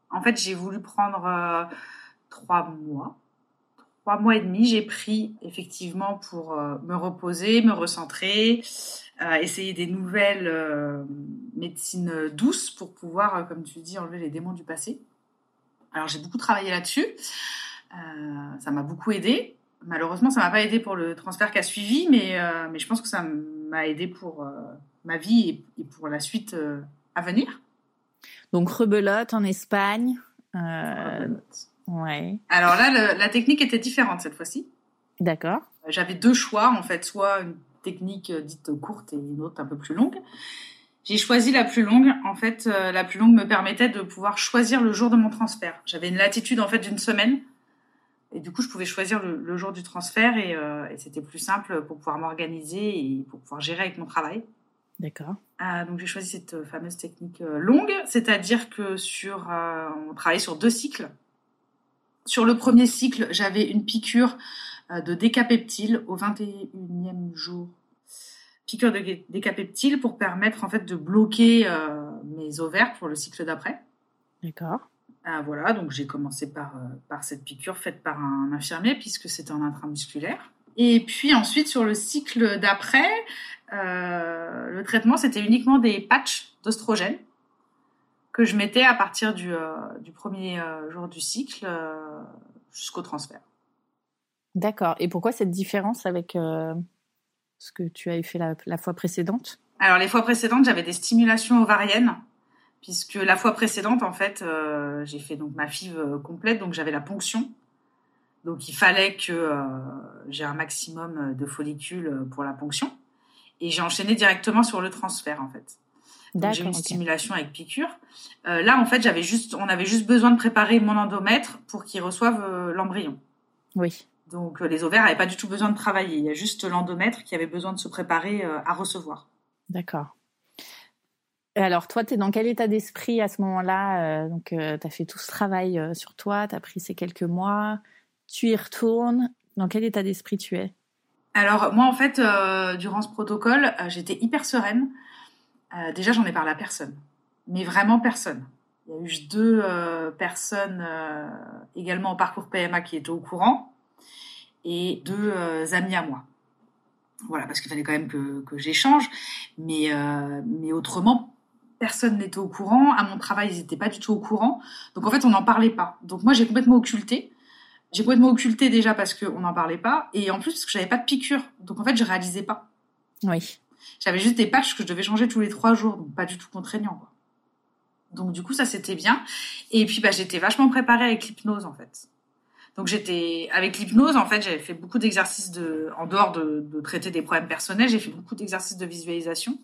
En fait, j'ai voulu prendre 3 mois. 3 mois et demi, j'ai pris effectivement pour me reposer, me recentrer, essayer des nouvelles médecines douces pour pouvoir, comme tu dis, enlever les démons du passé. Alors, j'ai beaucoup travaillé là-dessus. Ça m'a beaucoup aidée. Malheureusement, ça m'a pas aidée pour le transfert qui a suivi, mais je pense que ça m'a aidée pour ma vie et pour la suite à venir. Donc, rebelote en Espagne. Rebelote. Ouais. Alors là, la technique était différente cette fois-ci. D'accord. J'avais 2 choix, en fait, soit une technique dite courte et une autre un peu plus longue. J'ai choisi la plus longue. En fait, la plus longue me permettait de pouvoir choisir le jour de mon transfert. J'avais une latitude en fait d'1 semaine. Et du coup, je pouvais choisir le jour du transfert et c'était plus simple pour pouvoir m'organiser et pour pouvoir gérer avec mon travail. D'accord. Donc, j'ai choisi cette fameuse technique longue, c'est-à-dire que on travaillait sur 2 cycles. Sur le premier cycle, j'avais une piqûre de décapeptyle au 21e jour. Piqûre de décapeptyle pour permettre en fait de bloquer mes ovaires pour le cycle d'après. D'accord. Voilà, donc j'ai commencé par cette piqûre faite par un infirmier puisque c'était en intramusculaire. Et puis ensuite, sur le cycle d'après, le traitement, c'était uniquement des patchs d'oestrogène que je mettais à partir du premier jour du cycle jusqu'au transfert. D'accord. Et pourquoi cette différence avec ce que tu avais fait la fois précédente ? Alors, les fois précédentes, j'avais des stimulations ovariennes. Puisque la fois précédente, en fait, j'ai fait donc ma FIV complète, donc j'avais la ponction. Donc il fallait que j'ai un maximum de follicules pour la ponction. Et j'ai enchaîné directement sur le transfert, en fait. Donc, j'ai eu une stimulation avec piqûre. Là, en fait, on avait juste besoin de préparer mon endomètre pour qu'il reçoive l'embryon. Oui. Donc les ovaires n'avaient pas du tout besoin de travailler. Il y a juste l'endomètre qui avait besoin de se préparer à recevoir. D'accord. Alors, toi, tu es dans quel état d'esprit à ce moment-là ? Donc, tu as fait tout ce travail sur toi, tu as pris ces quelques mois, tu y retournes. Dans quel état d'esprit tu es ? Alors, moi, en fait, durant ce protocole, j'étais hyper sereine. Déjà, j'en ai parlé à personne. Mais vraiment personne. Il y a eu 2 personnes également au parcours PMA qui étaient au courant et 2 amis à moi. Voilà, parce qu'il fallait quand même que j'échange. Mais autrement, personne n'était au courant. À mon travail, ils n'étaient pas du tout au courant. Donc, en fait, on n'en parlait pas. Donc, moi, j'ai complètement occulté. J'ai complètement occulté déjà parce qu'on n'en parlait pas. Et en plus, parce que je n'avais pas de piqûre. Donc, en fait, je ne réalisais pas. Oui. J'avais juste des patchs que je devais changer tous les 3 jours. Donc, pas du tout contraignant, quoi. Donc, du coup, ça, c'était bien. Et puis, j'étais vachement préparée avec l'hypnose, en fait. Donc, avec l'hypnose, en fait, j'avais fait beaucoup d'exercices en dehors de traiter des problèmes personnels, j'ai fait beaucoup d'exercices de visualisation.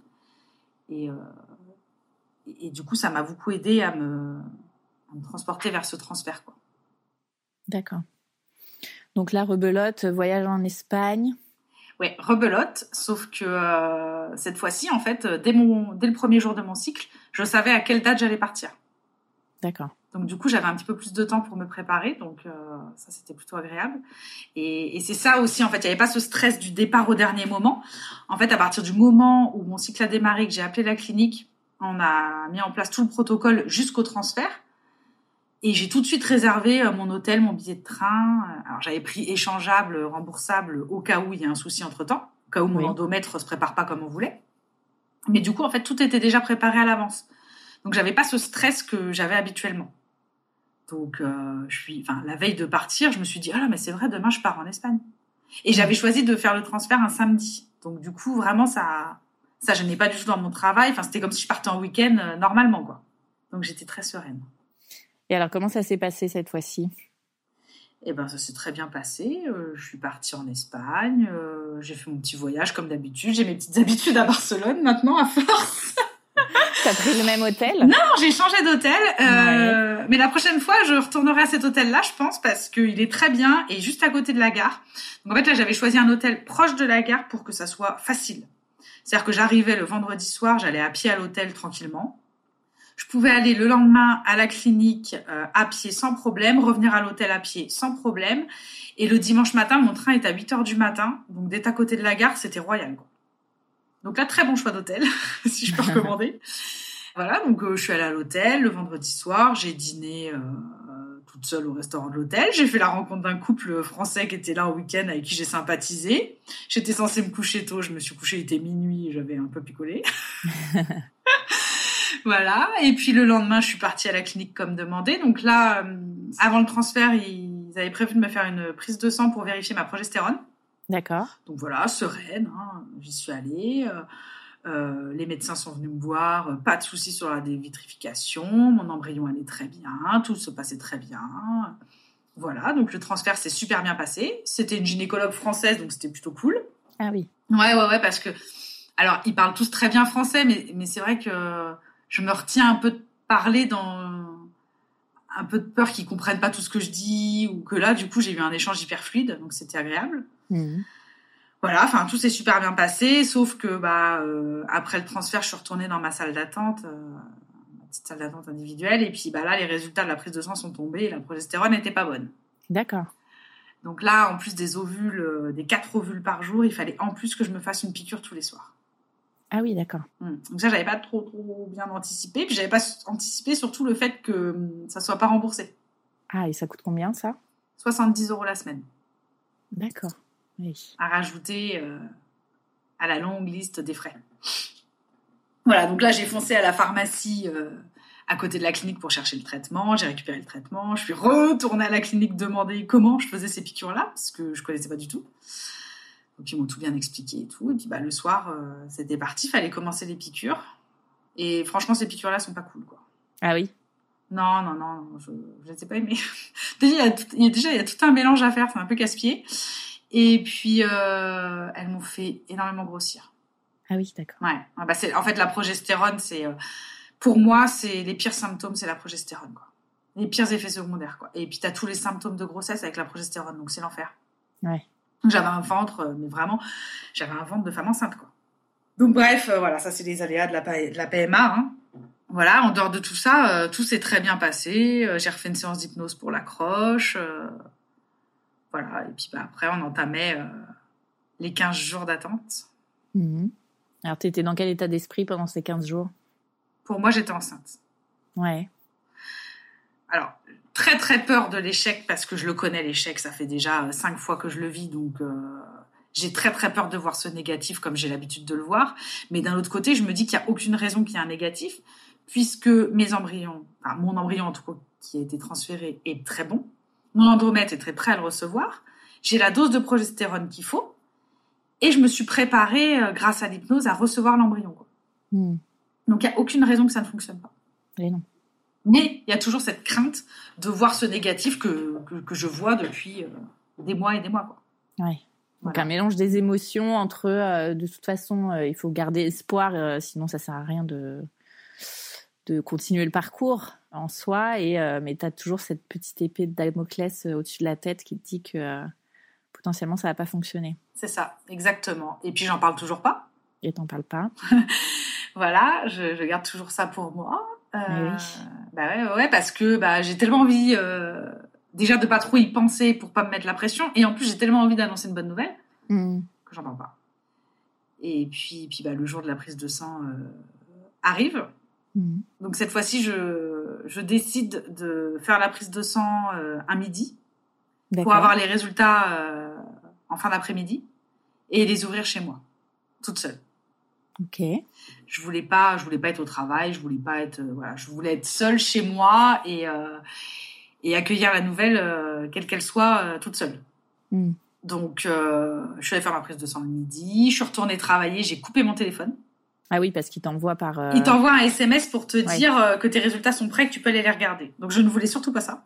Et du coup, ça m'a beaucoup aidée à me transporter vers ce transfert, quoi. D'accord. Donc là, rebelote, voyage en Espagne. Ouais, rebelote, sauf que cette fois-ci, en fait, dès le premier jour de mon cycle, je savais à quelle date j'allais partir. D'accord. Donc du coup, j'avais un petit peu plus de temps pour me préparer, donc ça, c'était plutôt agréable. Et c'est ça aussi, en fait, il n'y avait pas ce stress du départ au dernier moment. En fait, à partir du moment où mon cycle a démarré, que j'ai appelé la clinique, on a mis en place tout le protocole jusqu'au transfert. Et j'ai tout de suite réservé mon hôtel, mon billet de train. Alors, j'avais pris échangeable, remboursable, au cas où il y a un souci entre-temps, au cas où mon endomètre ne se prépare pas comme on voulait. Mais du coup, en fait, tout était déjà préparé à l'avance. Donc, j'avais pas ce stress que j'avais habituellement. Donc, la veille de partir, je me suis dit, mais c'est vrai, demain, je pars en Espagne. Et j'avais choisi de faire le transfert un samedi. Donc, du coup, vraiment, ça gênait pas du tout dans mon travail. Enfin, c'était comme si je partais en week-end normalement, quoi. Donc, j'étais très sereine. Et alors, comment ça s'est passé cette fois-ci ? Eh ben, ça s'est très bien passé. Je suis partie en Espagne. J'ai fait mon petit voyage comme d'habitude. J'ai mes petites habitudes à Barcelone maintenant, à force. T'as pris le même hôtel ? Non, j'ai changé d'hôtel. Mais la prochaine fois, je retournerai à cet hôtel-là, je pense, parce qu'il est très bien et juste à côté de la gare. Donc, en fait, là, j'avais choisi un hôtel proche de la gare pour que ça soit facile. C'est-à-dire que j'arrivais le vendredi soir, j'allais à pied à l'hôtel tranquillement. Je pouvais aller le lendemain à la clinique à pied sans problème, revenir à l'hôtel à pied sans problème. Et le dimanche matin, mon train est à 8h du matin. Donc, d'être à côté de la gare, c'était royal, quoi. Donc là, très bon choix d'hôtel, si je peux recommander. Voilà, donc je suis allée à l'hôtel le vendredi soir, j'ai dîné toute seule au restaurant de l'hôtel. J'ai fait la rencontre d'un couple français qui était là au week-end avec qui j'ai sympathisé. J'étais censée me coucher tôt, je me suis couchée, il était minuit, j'avais un peu picolé. Voilà, et puis le lendemain, je suis partie à la clinique comme demandé. Donc là, avant le transfert, ils avaient prévu de me faire une prise de sang pour vérifier ma progestérone. D'accord. Donc voilà, sereine, hein, j'y suis allée. Les médecins sont venus me voir, pas de soucis sur la dévitrification, mon embryon allait très bien, tout se passait très bien. Voilà, donc le transfert s'est super bien passé. C'était une gynécologue française, donc c'était plutôt cool. Ah oui. Ouais, parce que... Alors, ils parlent tous très bien français, mais c'est vrai que je me retiens un peu de parler dans un peu de peur qu'ils comprennent pas tout ce que je dis, ou que là, du coup, j'ai eu un échange hyper fluide, donc c'était agréable. Voilà, enfin, tout s'est super bien passé, sauf que après le transfert, je suis retournée dans ma salle d'attente, ma petite salle d'attente individuelle, et puis là, les résultats de la prise de sang sont tombés et la progestérone n'était pas bonne. D'accord. Donc là, en plus des ovules, des 4 ovules par jour, il fallait en plus que je me fasse une piqûre tous les soirs. Ah oui, d'accord. Donc ça, j'avais pas trop bien anticipé, puis j'avais pas anticipé surtout le fait que ça soit pas remboursé. Ah, et ça coûte combien, ça ? 70 € la semaine. D'accord. Oui. À rajouter à la longue liste des frais. Voilà, donc là, j'ai foncé à la pharmacie à côté de la clinique pour chercher le traitement. J'ai récupéré le traitement. Je suis retournée à la clinique demander comment je faisais ces piqûres-là, parce que je connaissais pas du tout. Donc, ils m'ont tout bien expliqué et tout. Et puis, le soir, c'était parti. Il fallait commencer les piqûres. Et franchement, ces piqûres-là sont pas cool, quoi. Ah oui ? Non, je ne les ai pas aimées. Il y a tout un mélange à faire. C'est un peu casse-pied. Et puis, elles m'ont fait énormément grossir. Ah oui, d'accord. Ouais. En fait, la progestérone, c'est... pour moi, c'est les pires symptômes, c'est la progestérone, quoi. Les pires effets secondaires, quoi. Et puis, tu as tous les symptômes de grossesse avec la progestérone. Donc, c'est l'enfer. Ouais. J'avais un ventre, mais vraiment, j'avais un ventre de femme enceinte, quoi. Donc, bref, voilà, ça, c'est les aléas de la PMA, hein. Voilà, en dehors de tout ça, tout s'est très bien passé. J'ai refait une séance d'hypnose pour l'accroche. Voilà, et puis après, on entamait les 15 jours d'attente. Alors, tu étais dans quel état d'esprit pendant ces 15 jours ? Pour moi, j'étais enceinte. Ouais. Alors, très très peur de l'échec, parce que je le connais, l'échec, ça fait déjà 5 fois que je le vis, donc j'ai très très peur de voir ce négatif comme j'ai l'habitude de le voir. Mais d'un autre côté, je me dis qu'il n'y a aucune raison qu'il y ait un négatif, puisque mon embryon en tout cas, qui a été transféré, est très bon. Mon endomètre est très prêt à le recevoir. J'ai la dose de progestérone qu'il faut. Et je me suis préparée, grâce à l'hypnose, à recevoir l'embryon, quoi. Donc, il n'y a aucune raison que ça ne fonctionne pas. Et non. Mais il y a toujours cette crainte de voir ce négatif que je vois depuis des mois et des mois, quoi. Ouais. Donc, Voilà. un mélange des émotions entre... de toute façon, il faut garder espoir, sinon ça ne sert à rien de continuer le parcours en soi. Mais tu as toujours cette petite épée de Damoclès au-dessus de la tête qui te dit que potentiellement, ça ne va pas fonctionner. C'est ça, exactement. Et puis, j'en parle toujours pas. Et t'en parles pas. Voilà, je garde toujours ça pour moi. Oui. Ouais, parce que j'ai tellement envie déjà de pas trop y penser pour pas me mettre la pression, et en plus j'ai tellement envie d'annoncer une bonne nouvelle que j'en parle pas. Et puis le jour de la prise de sang arrive. Donc cette fois-ci je décide de faire la prise de sang un midi. D'accord. Pour avoir les résultats en fin d'après-midi et les ouvrir chez moi, toute seule. Ok. Je voulais pas être au travail, je voulais être seule chez moi et accueillir la nouvelle, quelle qu'elle soit, toute seule. Donc, je suis allée faire ma prise de sang le midi, je suis retournée travailler, j'ai coupé mon téléphone. Ah oui, parce qu'il t'envoie par... Il t'envoie un SMS pour te dire que tes résultats sont prêts, que tu peux aller les regarder. Donc, je ne voulais surtout pas ça.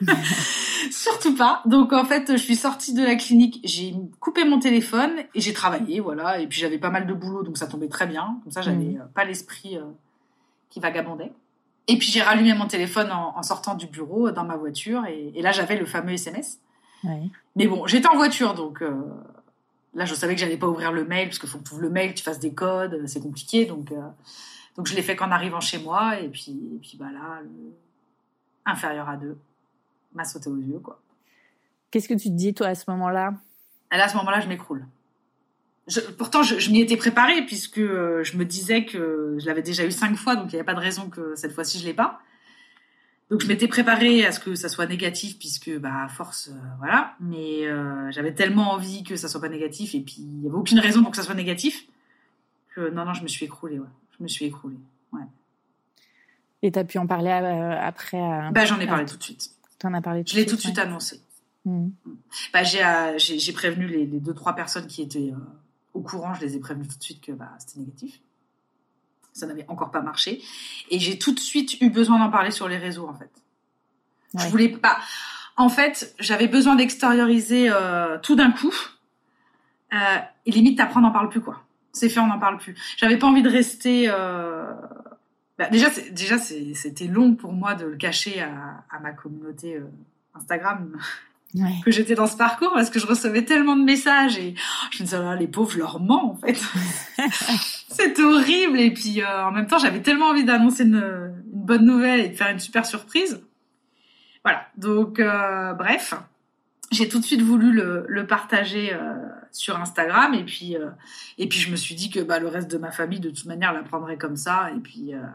Surtout pas. Donc, en fait, je suis sortie de la clinique, j'ai coupé mon téléphone et j'ai travaillé, voilà. Et puis, j'avais pas mal de boulot, donc ça tombait très bien. Comme ça, j'avais pas l'esprit qui vagabondait. Et puis, j'ai rallumé mon téléphone en sortant du bureau, dans ma voiture. Et là, j'avais le fameux SMS. Ouais. Mais bon, j'étais en voiture, donc... Là, je savais que j'allais pas ouvrir le mail, parce qu'il faut que tu ouvres le mail, tu fasses des codes, c'est compliqué. Donc je l'ai fait qu'en arrivant chez moi. Et puis là, le inférieur à 2 m'a sauté aux yeux, quoi. Qu'est-ce que tu te dis, toi, à ce moment-là ? Et là, à ce moment-là, je m'écroule. Pourtant, je m'y étais préparée puisque je me disais que je l'avais déjà eu 5 fois, donc il n'y avait pas de raison que cette fois-ci je l'ai pas. Donc je m'étais préparée à ce que ça soit négatif puisque à force voilà, mais j'avais tellement envie que ça soit pas négatif et puis il y avait aucune raison pour que ça soit négatif que non, je me suis écroulée, ouais. Je me suis écroulée. Ouais. Et tu as pu en parler après j'en ai parlé tout de suite. T'en as parlé Je l'ai tout de suite annoncé. J'ai prévenu les 2-3 personnes qui étaient au courant, je les ai prévenues tout de suite que c'était négatif. Ça n'avait encore pas marché. Et j'ai tout de suite eu besoin d'en parler sur les réseaux, en fait. Ouais. Je voulais pas... En fait, j'avais besoin d'extérioriser tout d'un coup. Et limite, après, on n'en parle plus, quoi. C'est fait, on n'en parle plus. J'avais pas envie de rester... Déjà, c'était long pour moi de le cacher à ma communauté Instagram. Ouais. Que j'étais dans ce parcours parce que je recevais tellement de messages et je me disais les pauvres, je leur mens en fait. C'est horrible et puis en même temps j'avais tellement envie d'annoncer une bonne nouvelle et de faire une super surprise. Voilà, donc bref, j'ai tout de suite voulu le partager sur Instagram et puis je me suis dit que le reste de ma famille de toute manière l'apprendrait comme ça et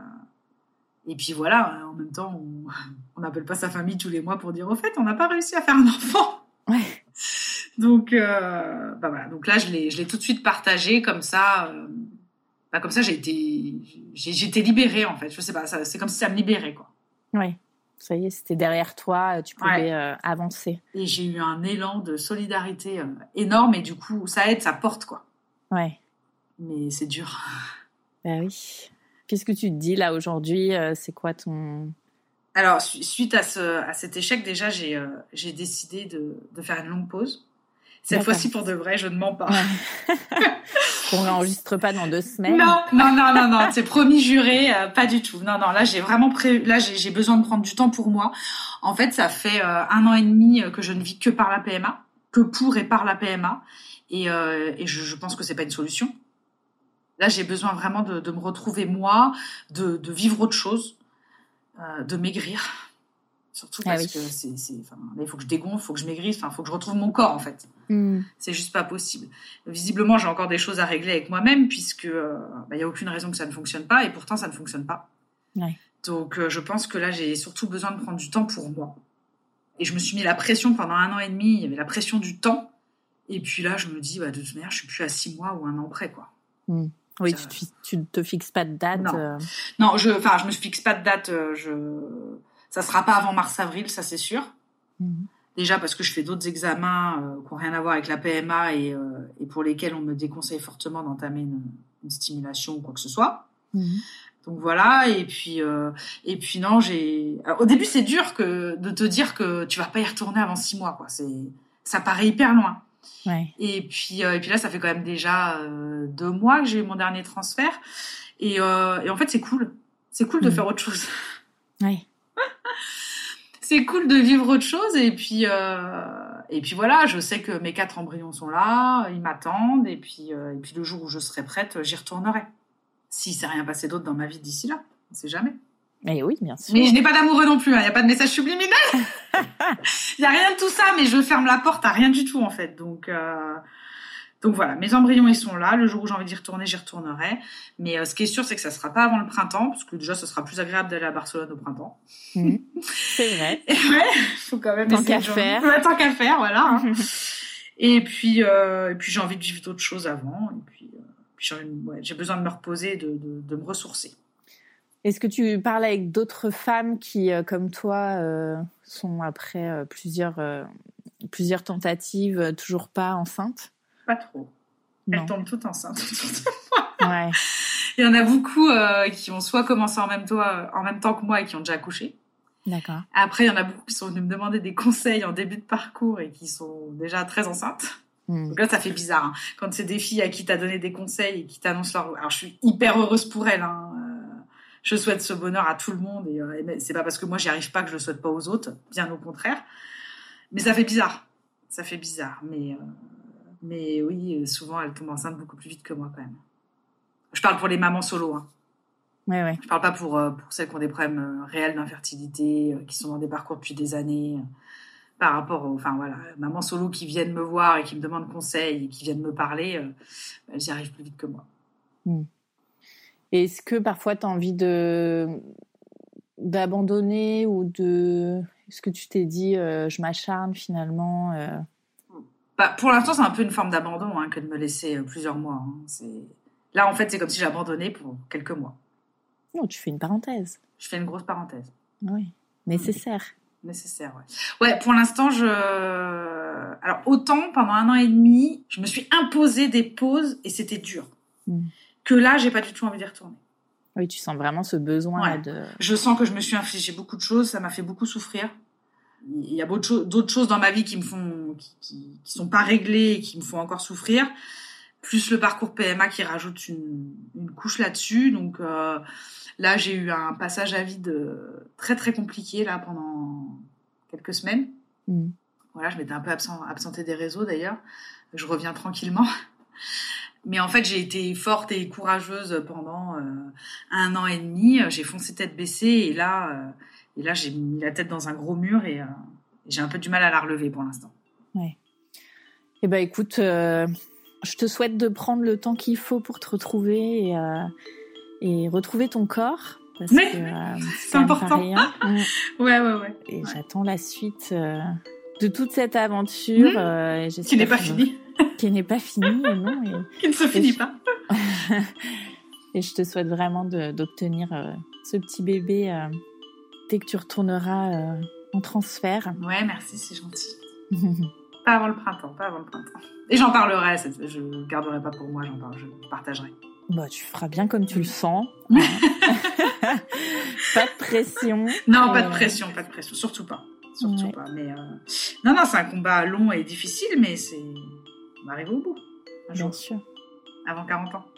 puis voilà, en même temps, on n'appelle pas sa famille tous les mois pour dire au fait, on n'a pas réussi à faire un enfant. Ouais. Donc, voilà. Donc là, je l'ai tout de suite partagé comme ça. Comme ça, j'étais libérée en fait. Je sais pas, c'est comme si ça me libérait quoi. Ouais. Ça y est, c'était derrière toi, tu pouvais avancer. Et j'ai eu un élan de solidarité énorme et du coup, ça aide, ça porte quoi. Ouais. Mais c'est dur. Ben oui. Qu'est-ce que tu te dis là aujourd'hui ? C'est quoi ton... Alors, suite à cet échec, déjà, j'ai décidé de faire une longue pause. Cette fois-ci, pour de vrai, je ne mens pas. Ouais. Qu'on n'enregistre pas dans 2 semaines. Non, c'est promis, juré, pas du tout. Non, là, j'ai besoin de prendre du temps pour moi. En fait, ça fait 1 an et demi que je ne vis que par la PMA, que pour et par la PMA. Et je pense que c'est pas une solution. Là, j'ai besoin vraiment de me retrouver moi, de vivre autre chose, de maigrir. Surtout parce que là, il faut que je dégonfle, il faut que je maigrisse, il faut que je retrouve mon corps, en fait. C'est juste pas possible. Visiblement, j'ai encore des choses à régler avec moi-même puisque y a aucune raison que ça ne fonctionne pas et pourtant, ça ne fonctionne pas. Ouais. Donc, je pense que là, j'ai surtout besoin de prendre du temps pour moi. Et je me suis mis la pression pendant 1 an et demi. Il y avait la pression du temps. Et puis là, je me dis, de toute manière, je suis plus à 6 mois ou 1 an près, quoi. Oui, tu ne te fixes pas de date. Non, je me fixe pas de date. Ça sera pas avant mars-avril, ça c'est sûr. Déjà parce que je fais d'autres examens qui n'ont rien à voir avec la PMA et pour lesquels on me déconseille fortement d'entamer une stimulation ou quoi que ce soit. Donc voilà, et puis non, Alors, au début, c'est dur de te dire que tu vas pas y retourner avant 6 mois, quoi. Ça paraît hyper loin. Ouais. Et puis là, ça fait quand même déjà 2 mois que j'ai eu mon dernier transfert. Et en fait, c'est cool. C'est cool de faire autre chose. Ouais. C'est cool de vivre autre chose. Et puis voilà, je sais que mes 4 embryons sont là, ils m'attendent. Et puis le jour où je serai prête, j'y retournerai. Si s'est rien passé d'autre dans ma vie d'ici là, on sait jamais. Mais oui, bien sûr. Mais je n'ai pas d'amoureux non plus, il n'y a pas de message subliminal. Il n'y a rien de tout ça, mais je ferme la porte à rien du tout, en fait. Donc voilà, mes embryons, ils sont là. Le jour où j'ai envie d'y retourner, j'y retournerai. Mais ce qui est sûr, c'est que ça ne sera pas avant le printemps, parce que déjà, ça sera plus agréable d'aller à Barcelone au printemps. C'est vrai. Et ouais, faut quand même tant qu'à faire. Ouais, tant qu'à faire, voilà. Hein. Et puis j'ai envie de vivre d'autres choses avant. Et puis j'ai besoin de me reposer, de me ressourcer. Est-ce que tu parles avec d'autres femmes qui, comme toi, sont après plusieurs tentatives, toujours pas enceintes ? Pas trop. Non. Elles tombent toutes enceintes autour de moi. Ouais. Il y en a beaucoup qui ont soit commencé en même temps que moi et qui ont déjà accouché. D'accord. Après, il y en a beaucoup qui sont venus me demander des conseils en début de parcours et qui sont déjà très enceintes. Donc là, ça fait bizarre. Hein. Quand c'est des filles à qui t'as donné des conseils et qui t'annoncent leur... Alors, je suis hyper heureuse pour elles. Hein. Je souhaite ce bonheur à tout le monde. Et c'est pas parce que moi, j'y arrive pas que je le souhaite pas aux autres. Bien au contraire. Mais ça fait bizarre. Ça fait bizarre. Mais oui, souvent, elles tombent enceintes beaucoup plus vite que moi, quand même. Je parle pour les mamans solo. Hein. Ouais. Je parle pas pour celles qui ont des problèmes réels d'infertilité, qui sont dans des parcours depuis des années. par rapport aux mamans solo qui viennent me voir et qui me demandent conseil et qui viennent me parler, elles y arrivent plus vite que moi. Et est-ce que parfois tu as envie d'abandonner ou de... Est-ce que tu t'es dit je m'acharne finalement Pour l'instant, c'est un peu une forme d'abandon que de me laisser plusieurs mois. Là, en fait, c'est comme si j'abandonnais pour quelques mois. Non, tu fais une parenthèse. Je fais une grosse parenthèse. Oui, nécessaire. Nécessaire, ouais. Ouais, pour l'instant, alors, autant, pendant 1 an et demi, je me suis imposé des pauses et c'était dur. Que là, j'ai pas du tout envie d'y retourner. Oui, tu sens vraiment ce besoin de... Je sens que je me suis infligé beaucoup de choses, ça m'a fait beaucoup souffrir. Il y a d'autres choses dans ma vie qui sont pas réglées et qui me font encore souffrir. Plus le parcours PMA qui rajoute une couche là-dessus. Donc là, j'ai eu un passage à vide très très compliqué là pendant quelques semaines. Voilà, je m'étais un peu absentée des réseaux d'ailleurs. Je reviens tranquillement. Mais en fait, j'ai été forte et courageuse pendant 1 an et demi. J'ai foncé tête baissée et là, j'ai mis la tête dans un gros mur et j'ai un peu du mal à la relever pour l'instant. Ouais. Eh ben, écoute, je te souhaite de prendre le temps qu'il faut pour te retrouver et retrouver ton corps. Parce que c'est important. Ouais. Et j'attends la suite de toute cette aventure. Qui n'est pas finie. Qui n'est pas finie, non. Qui ne se finit pas. Et je te souhaite vraiment d'obtenir ce petit bébé dès que tu retourneras en transfert. Ouais, merci, c'est gentil. Pas avant le printemps. Et j'en parlerai, je ne garderai pas pour moi, je partagerai. Bah, tu feras bien comme tu le sens. Pas de pression. Non, pas de pression, surtout pas. Pas. Mais non, c'est un combat long et difficile, mais on va arriver au bout. Bien sûr. Avant 40 ans.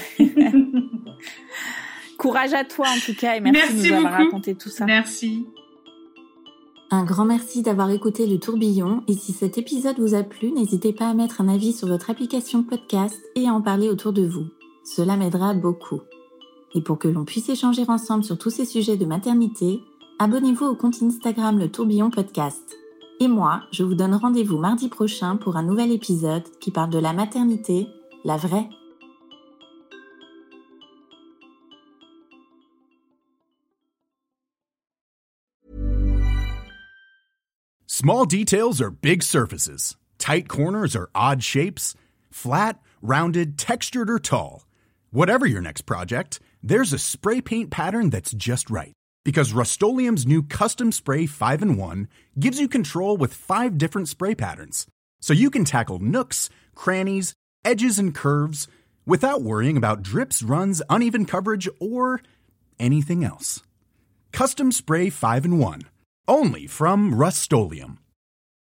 Courage à toi en tout cas et merci de nous avoir raconté tout ça. Merci. Un grand merci d'avoir écouté Le Tourbillon et si cet épisode vous a plu, n'hésitez pas à mettre un avis sur votre application podcast et à en parler autour de vous. Cela m'aidera beaucoup. Et pour que l'on puisse échanger ensemble sur tous ces sujets de maternité, abonnez-vous au compte Instagram Le Tourbillon Podcast. Et moi, je vous donne rendez-vous mardi prochain pour un nouvel épisode qui parle de la maternité, la vraie. Small details are big surfaces. Tight corners are odd shapes. Flat, rounded, textured, or tall. Whatever your next project, there's a spray paint pattern that's just right. Because Rust-Oleum's new Custom Spray 5-in-1 gives you control with 5 different spray patterns. So you can tackle nooks, crannies, edges, and curves without worrying about drips, runs, uneven coverage, or anything else. Custom Spray 5-in-1. Only from Rust-Oleum.